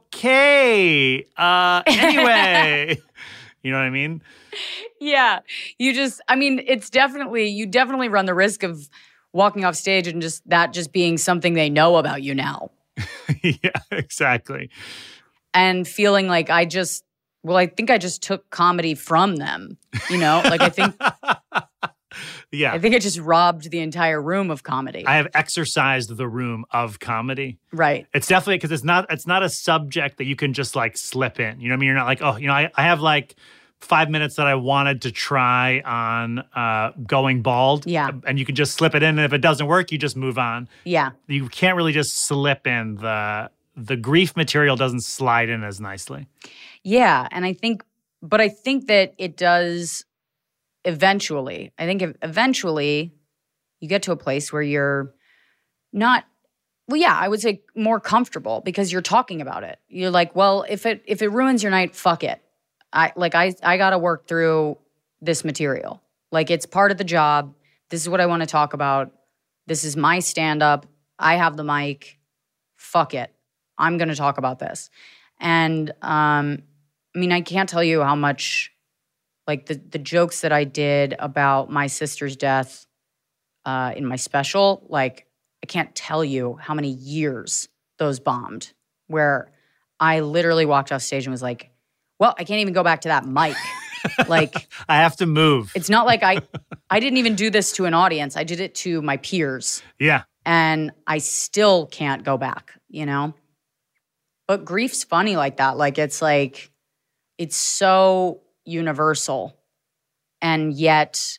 okay, uh, anyway, you know what I mean? Yeah. You just, I mean, it's definitely, you definitely run the risk of walking off stage and just that just being something they know about you now. Yeah, exactly. And feeling like I just, well, I think I just took comedy from them, you know? Like I think, yeah. I think I just robbed the entire room of comedy. I have exercised the room of comedy. Right. It's definitely, because it's not, it's not a subject that you can just like slip in. You know what I mean? You're not like, oh, you know, I, I have like five minutes that I wanted to try on uh, going bald. Yeah. And you can just slip it in. And if it doesn't work, you just move on. Yeah. You can't really just slip in. The the grief material doesn't slide in as nicely. Yeah. And I think, but I think that it does eventually. I think if eventually you get to a place where you're not, well, yeah, I would say more comfortable because you're talking about it. You're like, well, if it if it ruins your night, fuck it. I like I I got to work through this material. Like it's part of the job. This is what I want to talk about. This is my stand-up. I have the mic. Fuck it. I'm going to talk about this. And um, I mean, I can't tell you how much, like the the jokes that I did about my sister's death uh, in my special, like I can't tell you how many years those bombed. Where I literally walked off stage and was like, well, I can't even go back to that mic. Like I have to move. It's not like I I didn't even do this to an audience. I did it to my peers. Yeah. And I still can't go back, you know? But grief's funny like that. Like it's like it's so universal. And yet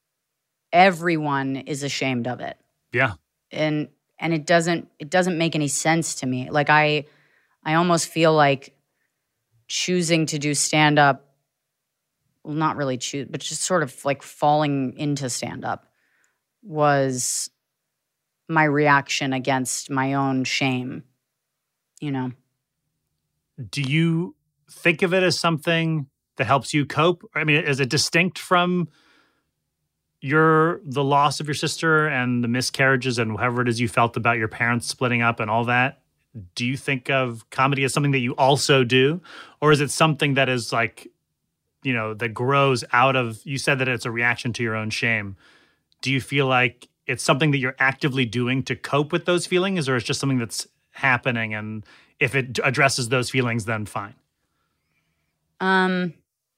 everyone is ashamed of it. Yeah. And and it doesn't it doesn't make any sense to me. Like I I almost feel like choosing to do stand-up, well, not really choose, but just sort of like falling into stand-up was my reaction against my own shame, you know? Do you think of it as something that helps you cope? I mean, is it distinct from your the loss of your sister and the miscarriages and however it is you felt about your parents splitting up and all that? Do you think of comedy as something that you also do? Or is it something that is like, you know, that grows out of, you said that it's a reaction to your own shame. Do you feel like it's something that you're actively doing to cope with those feelings, or it's just something that's happening and if it addresses those feelings, then fine? Um,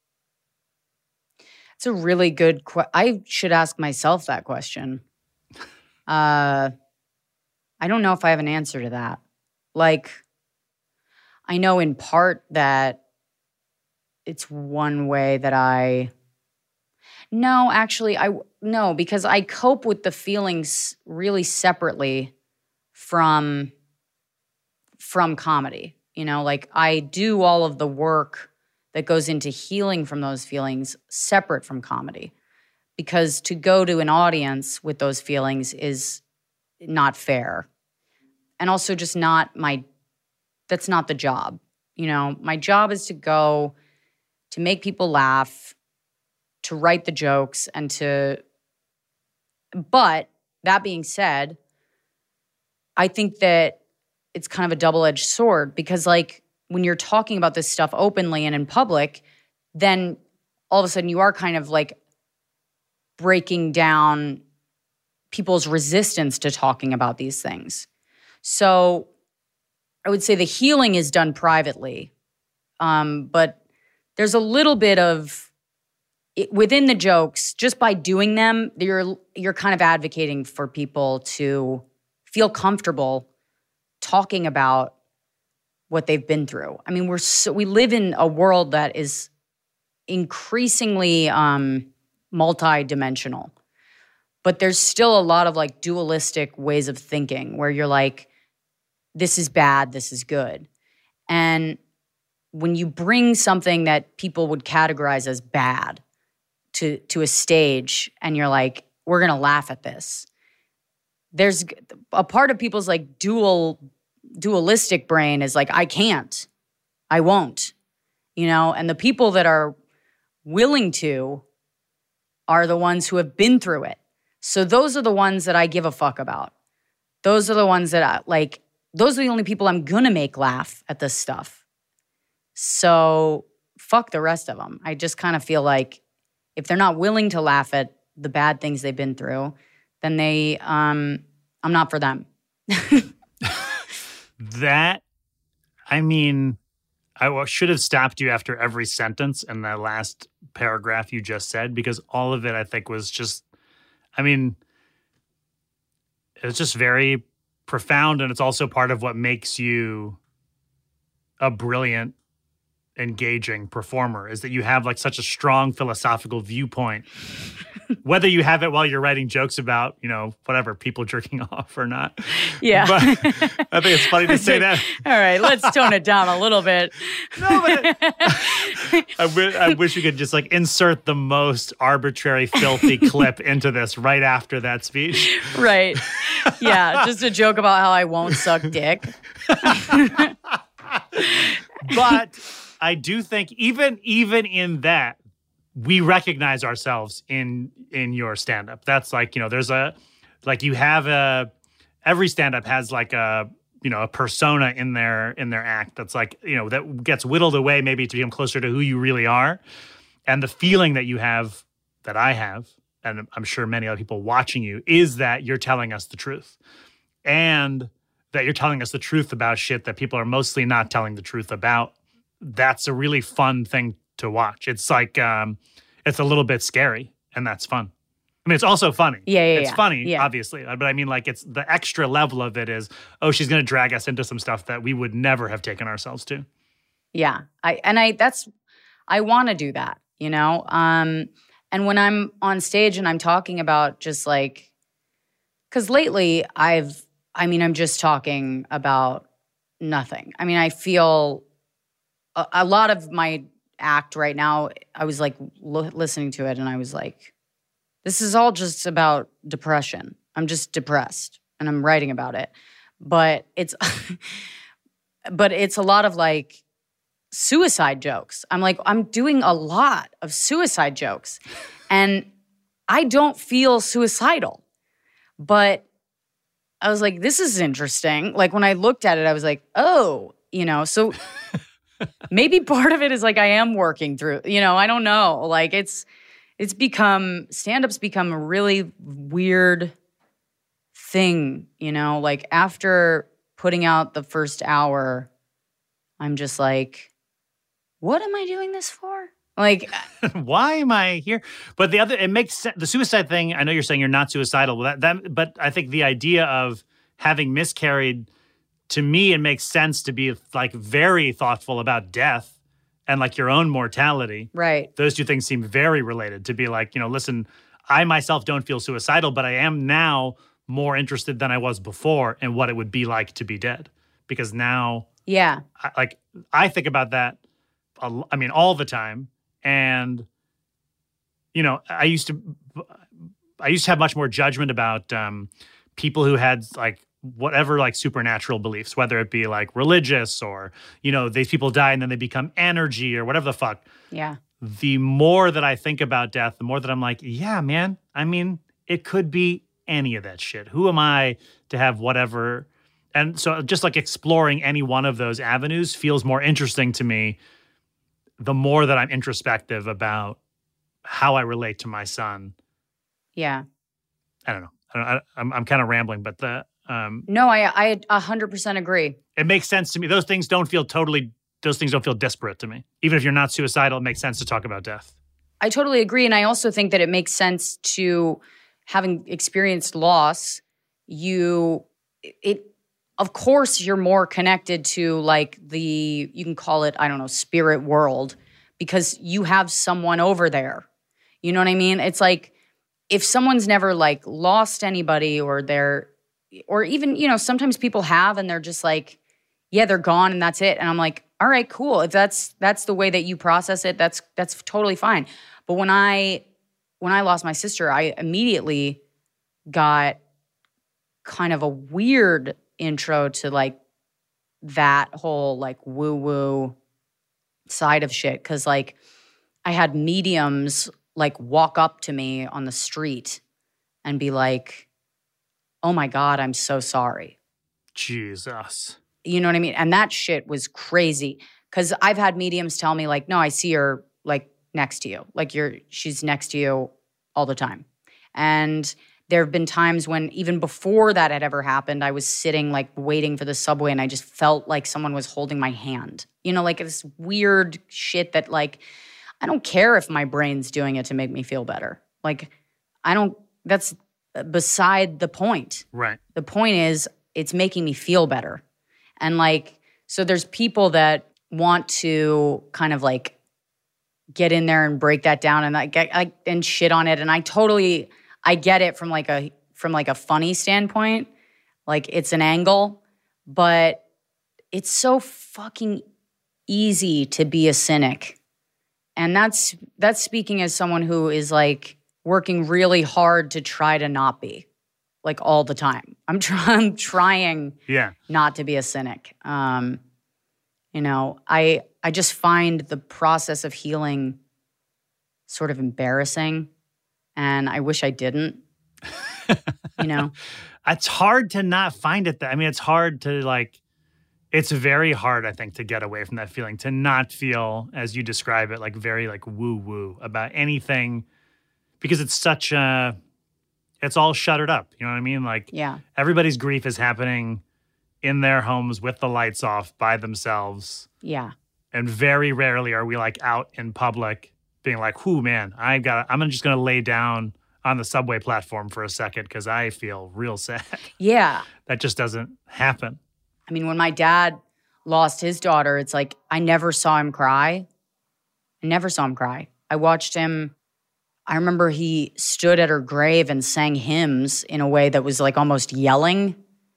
it's a really good question. I should ask myself that question. Uh, I don't know if I have an answer to that. Like, I know in part that it's one way that I, no, actually, I, no, because I cope with the feelings really separately from, from comedy. You know, like I do all of the work that goes into healing from those feelings separate from comedy. Because to go to an audience with those feelings is not fair. And also just not my, that's not the job. You know, my job is to go to make people laugh, to write the jokes, and to, but that being said, I think that it's kind of a double-edged sword because like when you're talking about this stuff openly and in public, then all of a sudden you are kind of like breaking down people's resistance to talking about these things. So I would say the healing is done privately, um, but there's a little bit of, it, within the jokes, just by doing them, you're you're kind of advocating for people to feel comfortable talking about what they've been through. I mean, we're so, we live in a world that is increasingly um, multi-dimensional, but there's still a lot of like dualistic ways of thinking where you're like, this is bad, this is good. And when you bring something that people would categorize as bad to, to a stage and you're like, we're going to laugh at this, there's a part of people's like dual dualistic brain is like, I can't, I won't, you know, and the people that are willing to are the ones who have been through it. So those are the ones that I give a fuck about. Those are the ones that I like, those are the only people I'm gonna make laugh at this stuff. So fuck the rest of them. I just kind of feel like if they're not willing to laugh at the bad things they've been through, then they, um, I'm not for them. That, I mean, I should have stopped you after every sentence in that last paragraph you just said, because all of it, I think, was just, I mean, it's just very profound, and it's also part of what makes you a brilliant, engaging performer, is that you have like such a strong philosophical viewpoint, whether you have it while you're writing jokes about, you know, whatever, people jerking off or not. Yeah. But I think it's funny to say like, that. All right, let's tone it down a little bit. No, but it, I, w- I wish you could just like insert the most arbitrary, filthy clip into this right after that speech. Right. Yeah, just a joke about how I won't suck dick. But I do think even even in that, we recognize ourselves in in your stand-up. That's like, you know, there's a, like you have a, every stand-up has like a, you know, a persona in their in their act that's like, you know, that gets whittled away maybe to become closer to who you really are. And the feeling that you have, that I have, and I'm sure many other people watching you, is that you're telling us the truth. And that you're telling us the truth about shit that people are mostly not telling the truth about. That's a really fun thing to watch. It's like, um, it's a little bit scary, and that's fun. I mean, it's also funny. Yeah, yeah, It's yeah. funny, Yeah. obviously. But I mean, like, it's the extra level of it is, oh, she's going to drag us into some stuff that we would never have taken ourselves to. Yeah. I and I that's I want to do that, you know? Um and when I'm on stage and I'm talking about just like, cuz lately I've I mean, I'm just talking about nothing. I mean, I feel a, a lot of my act right now, I was like lo- listening to it and I was like, this is all just about depression. I'm just depressed and I'm writing about it. But it's but it's a lot of like suicide jokes. I'm like, I'm doing a lot of suicide jokes. And I don't feel suicidal. But I was like, this is interesting. Like when I looked at it, I was like, oh, you know, so maybe part of it is like I am working through, you know, I don't know. Like it's it's become, stand-up's become a really weird thing, you know, like after putting out the first hour, I'm just like, what am I doing this for? Like, why am I here? But the other, it makes sense. The suicide thing, I know you're saying you're not suicidal, that, that, but I think the idea of having miscarried, to me, it makes sense to be like very thoughtful about death and like your own mortality. right. Those two things seem very related, to be like, you know, listen, I myself don't feel suicidal, but I am now more interested than I was before in what it would be like to be dead. Because now, Yeah. I, like, I think about that, a l- I mean, all the time. And, you know, I used to, I used to have much more judgment about um, people who had like whatever like supernatural beliefs, whether it be like religious or, you know, these people die and then they become energy or whatever the fuck. Yeah. The more that I think about death, the more that I'm like, yeah, man, I mean, it could be any of that shit. Who am I to have whatever? And so just like exploring any one of those avenues feels more interesting to me the more that I'm introspective about how I relate to my son. Yeah. I don't know. I don't, I, I'm, I'm kind of rambling, but the um, No, I I one hundred percent agree. it makes sense to me. Those things don't feel totally, those things don't feel disparate to me. Even if you're not suicidal, it makes sense to talk about death. I totally agree. And I also think that it makes sense to, having experienced loss, you, it of course you're more connected to like the, you can call it, I don't know, spirit world, because you have someone over there. You know what I mean? It's like if someone's never like lost anybody or they're, or even, you know, sometimes people have and they're just like, yeah, they're gone and that's it. And I'm like, all right, cool. If that's that's the way that you process it, that's that's totally fine. But when I when I lost my sister, I immediately got kind of a weird intro to like that whole like woo-woo side of shit. Cause like I had mediums like walk up to me on the street and be like, oh my God, I'm so sorry. Jesus. You know what I mean? And that shit was crazy. Cause I've had mediums tell me like, no, I see her like next to you. Like you're, she's next to you all the time. And there have been times when even before that had ever happened, I was sitting like waiting for the subway and I just felt like someone was holding my hand. You know, like this weird shit that like, I don't care if my brain's doing it to make me feel better. Like, I don't, that's beside the point. Right. The point is it's making me feel better. And like, so there's people that want to kind of like get in there and break that down and like, I, and shit on it. And I totally, I get it from like a from like a funny standpoint, like it's an angle, but it's so fucking easy to be a cynic. And that's that's speaking as someone who is like working really hard to try to not be, like all the time. I'm trying trying yeah. not to be a cynic. Um, you know, I I just find the process of healing sort of embarrassing. And I wish I didn't, you know? It's hard to not find it. That, I mean, it's hard to like, it's very hard, I think, to get away from that feeling, to not feel, as you describe it, like very like woo-woo about anything, because it's such a, it's all shuttered up. You know what I mean? Like yeah. everybody's grief is happening in their homes with the lights off by themselves. Yeah. And very rarely are we like out in public being like, whoo, man, I got, I'm just going to lay down on the subway platform for a second because I feel real sad. Yeah. That just doesn't happen. I mean, when my dad lost his daughter, it's like I never saw him cry. I never saw him cry. I watched him. I remember he stood at her grave and sang hymns in a way that was like almost yelling.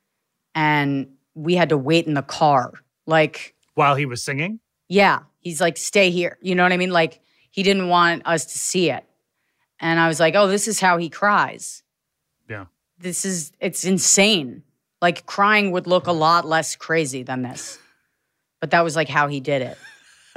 And we had to wait in the car. Like. While he was singing? Yeah. He's like, stay here. You know what I mean? Like, he didn't want us to see it. And I was like, oh, this is how he cries. Yeah. This is, it's insane. Like crying would look a lot less crazy than this. But that was like how he did it.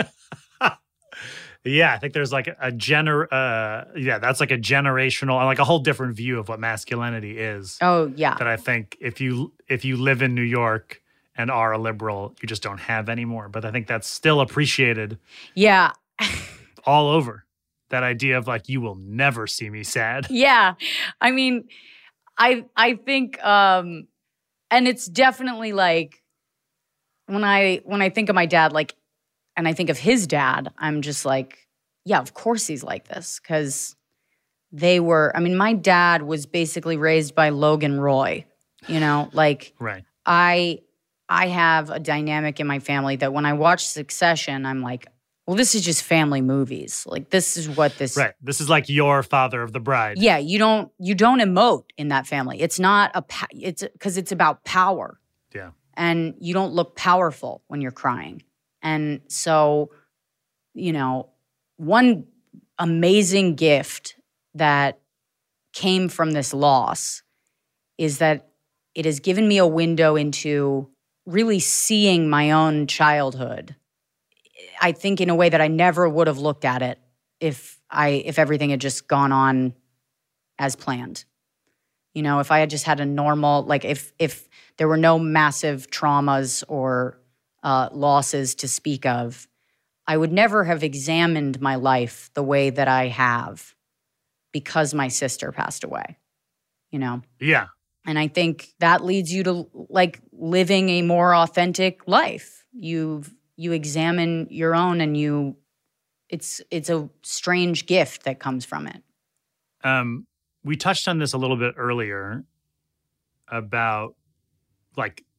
Yeah, I think there's like a gener, uh, yeah, that's like a generational, like a whole different view of what masculinity is. Oh, yeah. That I think if you if you live in New York and are a liberal, you just don't have anymore. But I think that's still appreciated. Yeah. all over. That idea of like, you will never see me sad. Yeah. I mean, I I think, um, and it's definitely like, when I when I think of my dad, like, and I think of his dad, I'm just like, yeah, of course he's like this. Because they were, I mean, my dad was basically raised by Logan Roy, you know? Like, right. I I have a dynamic in my family that when I watch Succession, I'm like, well, this is just family movies. Like, this is what this... Right. This is like your Father of the Bride. Yeah, you don't you don't emote in that family. It's not a... It's because it's about power. Yeah. And you don't look powerful when you're crying. And so, you know, one amazing gift that came from this loss is that it has given me a window into really seeing my own childhood. I think in a way that I never would have looked at it if I if everything had just gone on as planned. You know, if I had just had a normal, like if if there were no massive traumas or uh, losses to speak of, I would never have examined my life the way that I have because my sister passed away, you know? Yeah. And I think that leads you to like living a more authentic life. You've You examine your own and you, it's it's a strange gift that comes from it. Um, we touched on this a little bit earlier about like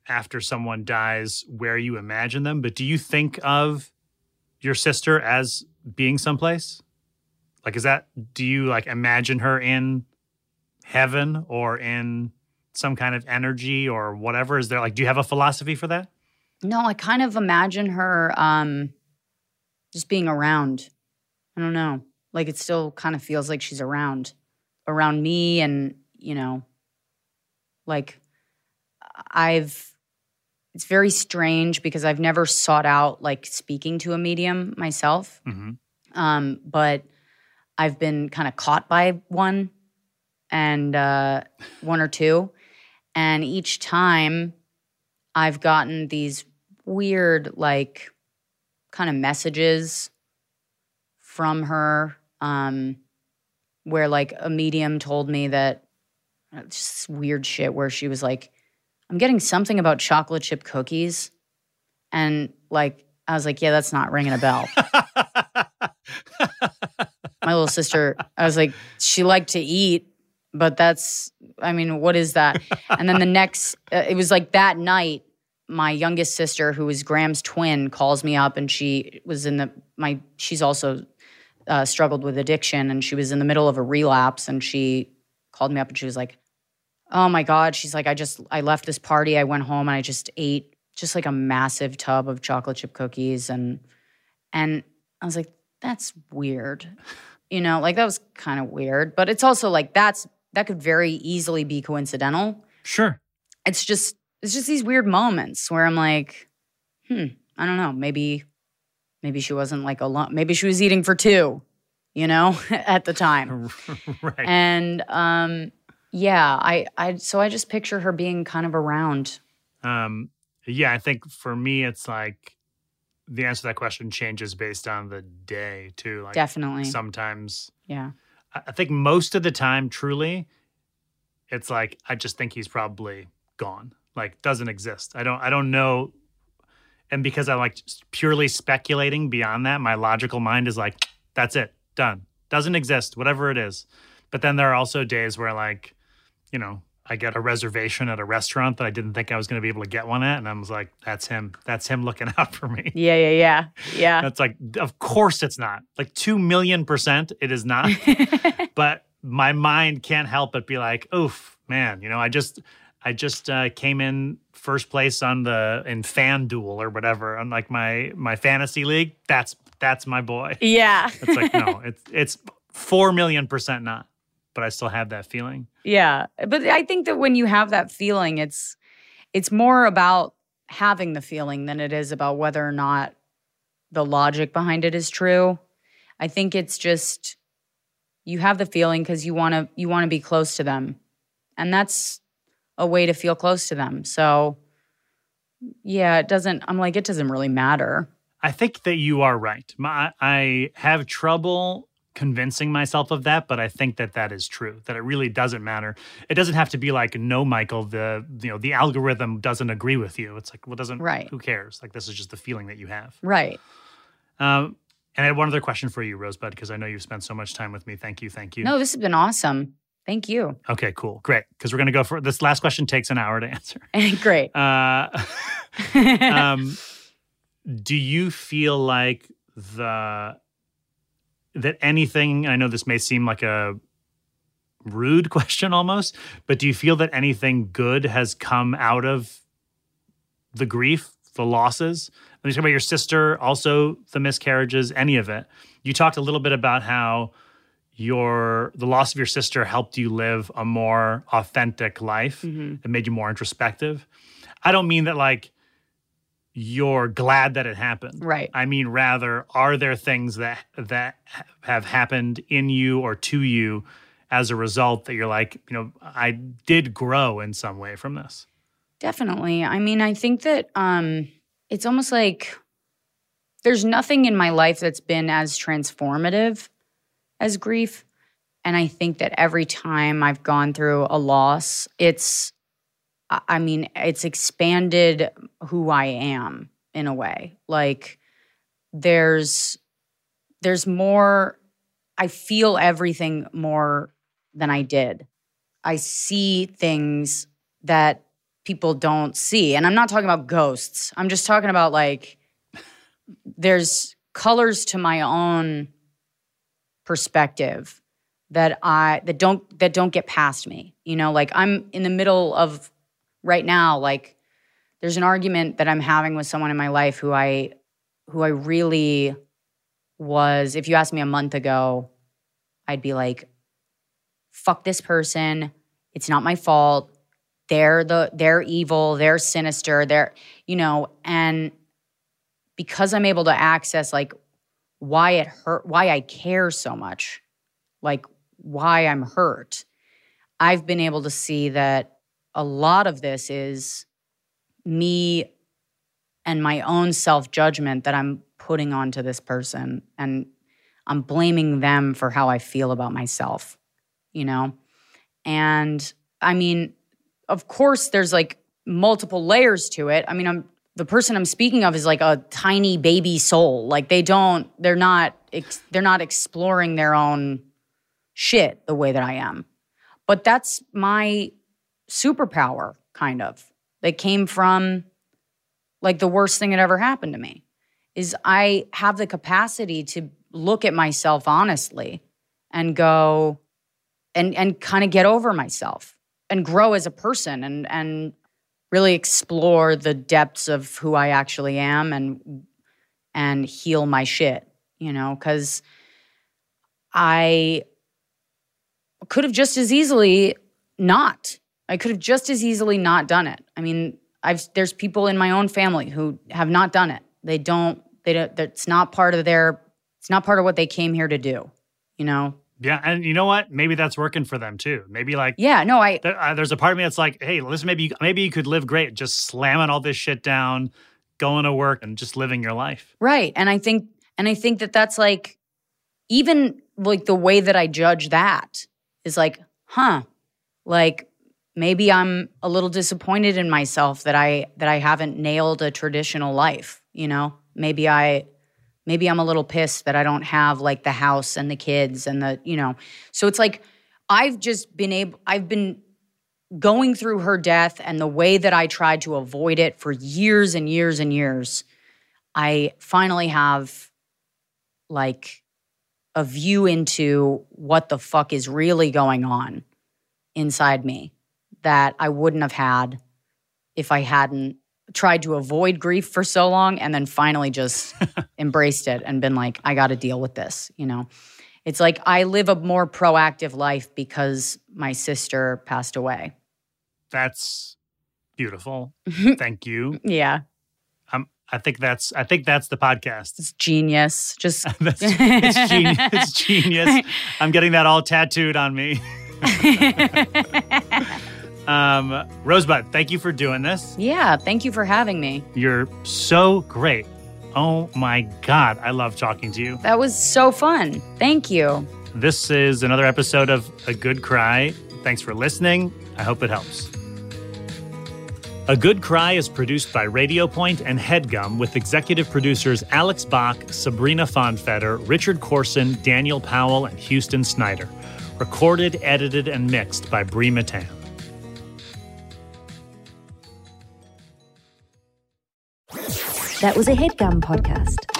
after someone dies where you imagine them, but do you think of your sister as being someplace? Like, is that, do you like imagine her in heaven or in some kind of energy or whatever? Is there like, do you have a philosophy for that? No, I kind of imagine her um, just being around. I don't know. Like, it still kind of feels like she's around, around me. And, you know, like I've, it's very strange because I've never sought out like speaking to a medium myself. Mm-hmm. Um, but I've been kind of caught by one and uh, one or two. And each time I've gotten these weird, like, kind of messages from her um, where, like, a medium told me that, just weird shit where she was like, I'm getting something about chocolate chip cookies. And, like, I was like, yeah, that's not ringing a bell. My little sister, I was like, she liked to eat, but that's, I mean, what is that? And then the next, uh, it was like that night, my youngest sister, who was Graham's twin, calls me up, and she was in the, my, she's also uh, struggled with addiction, and she was in the middle of a relapse, and she called me up and she was like, oh my God, she's like, I just, I left this party, I went home and I just ate just like a massive tub of chocolate chip cookies. And, and I was like, that's weird. You know, like that was kind of weird, but it's also like that's, that could very easily be coincidental. Sure. It's just, it's just these weird moments where I'm like, hmm, I don't know, maybe, maybe she wasn't like alone. Maybe she was eating for two, you know, at the time. Right. And, um, yeah, I, I, so I just picture her being kind of around. Um, yeah, I think for me, it's like the answer to that question changes based on the day too. Like Definitely. Sometimes, Yeah. I I think most of the time, truly, it's like I just think he's probably gone. Like doesn't exist. I don't. I don't know. And because I'm like purely speculating beyond that, my logical mind is like, that's it, done, doesn't exist, whatever it is. But then there are also days where like, you know, I get a reservation at a restaurant that I didn't think I was going to be able to get one at. And I was like, that's him. That's him looking out for me. Yeah, yeah, yeah. Yeah. That's like, of course it's not. Like two million percent it is not. But my mind can't help but be like, oof, man, you know, I just, I just uh, came in first place on the, in FanDuel or whatever, on like my, my fantasy league. That's, that's my boy. Yeah. It's like, no, it's, it's four million percent not. But I still have that feeling. Yeah. But I think that when you have that feeling, it's it's more about having the feeling than it is about whether or not the logic behind it is true. I think it's just you have the feeling because you want to you want to be close to them. And that's a way to feel close to them. So yeah, it doesn't I'm like it doesn't really matter. I think that you are right. My, I have trouble convincing myself of that, but I think that that is true, that it really doesn't matter. It doesn't have to be like, no, Michael, the, you know, the algorithm doesn't agree with you. It's like, well, doesn't, right. Who cares? Like, this is just the feeling that you have. Right. Um, and I had one other question for you, Rosebud, because I know you've spent so much time with me. Thank you. Thank you. No, this has been awesome. Thank you. Okay, cool. Great. Because we're going to go for this last question takes an hour to answer. Great. Uh, um, do you feel like the, that anything, I know this may seem like a rude question almost, but do you feel that anything good has come out of the grief, the losses? When you talk about your sister, also the miscarriages, any of it. You talked a little bit about how your the loss of your sister helped you live a more authentic life. Mm-hmm. It made you more introspective. I don't mean that like you're glad that it happened. Right. I mean, rather, are there things that that have happened in you or to you as a result that you're like, you know, I did grow in some way from this? Definitely. I mean, I think that um, it's almost like there's nothing in my life that's been as transformative as grief. And I think that every time I've gone through a loss, it's I mean, it's expanded who I am in a way. Like there's there's more, I feel everything more than I did. I see things that people don't see. And I'm not talking about ghosts. I'm just talking about like there's colors to my own perspective that I that don't that don't get past me. You know, like I'm in the middle of right now, like there's an argument that I'm having with someone in my life who I who I really was, if you asked me a month ago, I'd be like, fuck this person. It's not my fault. They're the they're evil, they're sinister, they're, you know, and because I'm able to access like why it hurt, why I care so much, like why I'm hurt, I've been able to see that a lot of this is me and my own self-judgment that I'm putting onto this person, and I'm blaming them for how I feel about myself, you know? And I mean, of course, there's like multiple layers to it. I mean, I'm the person I'm speaking of is like a tiny baby soul. Like they don't, they're not, ex, they're not exploring their own shit the way that I am. But that's my superpower, kind of. That came from like the worst thing that ever happened to me. Is I have the capacity to look at myself honestly and go and and kind of get over myself and grow as a person and and really explore the depths of who I actually am and and heal my shit, you know, because I could have just as easily not. I could have just as easily not done it. I mean, I've there's people in my own family who have not done it. They don't, they don't, it's not part of their, it's not part of what they came here to do, you know? Yeah, and you know what? Maybe that's working for them too. Maybe like, yeah, no, I, there, uh, there's a part of me that's like, hey, listen, maybe you, maybe you could live great just slamming all this shit down, going to work and just living your life. Right. And I think, and I think that that's like, even like the way that I judge that is like, huh, like maybe I'm a little disappointed in myself that I, that I haven't nailed a traditional life. You know, maybe I, maybe I'm a little pissed that I don't have like the house and the kids and the, you know. So it's like, I've just been able, I've been going through her death and the way that I tried to avoid it for years and years and years. I finally have like a view into what the fuck is really going on inside me that I wouldn't have had if I hadn't tried to avoid grief for so long and then finally just embraced it and been like, I got to deal with this, you know? It's like I live a more proactive life because my sister passed away. That's beautiful. Thank you. Yeah. Um, I think that's, I think that's the podcast. It's genius. Just that's, it's genius. It's genius. I'm getting that all tattooed on me. Um, Rosebud, thank you for doing this. Yeah, thank you for having me. You're so great. Oh my God, I love talking to you. That was so fun. Thank you. This is another episode of A Good Cry. Thanks for listening. I hope it helps. A Good Cry is produced by Radio Point and HeadGum with executive producers Alex Bach, Sabrina Fonfetter, Richard Corson, Daniel Powell, and Houston Snyder. Recorded, edited, and mixed by Brie Matan. That was a HeadGum podcast.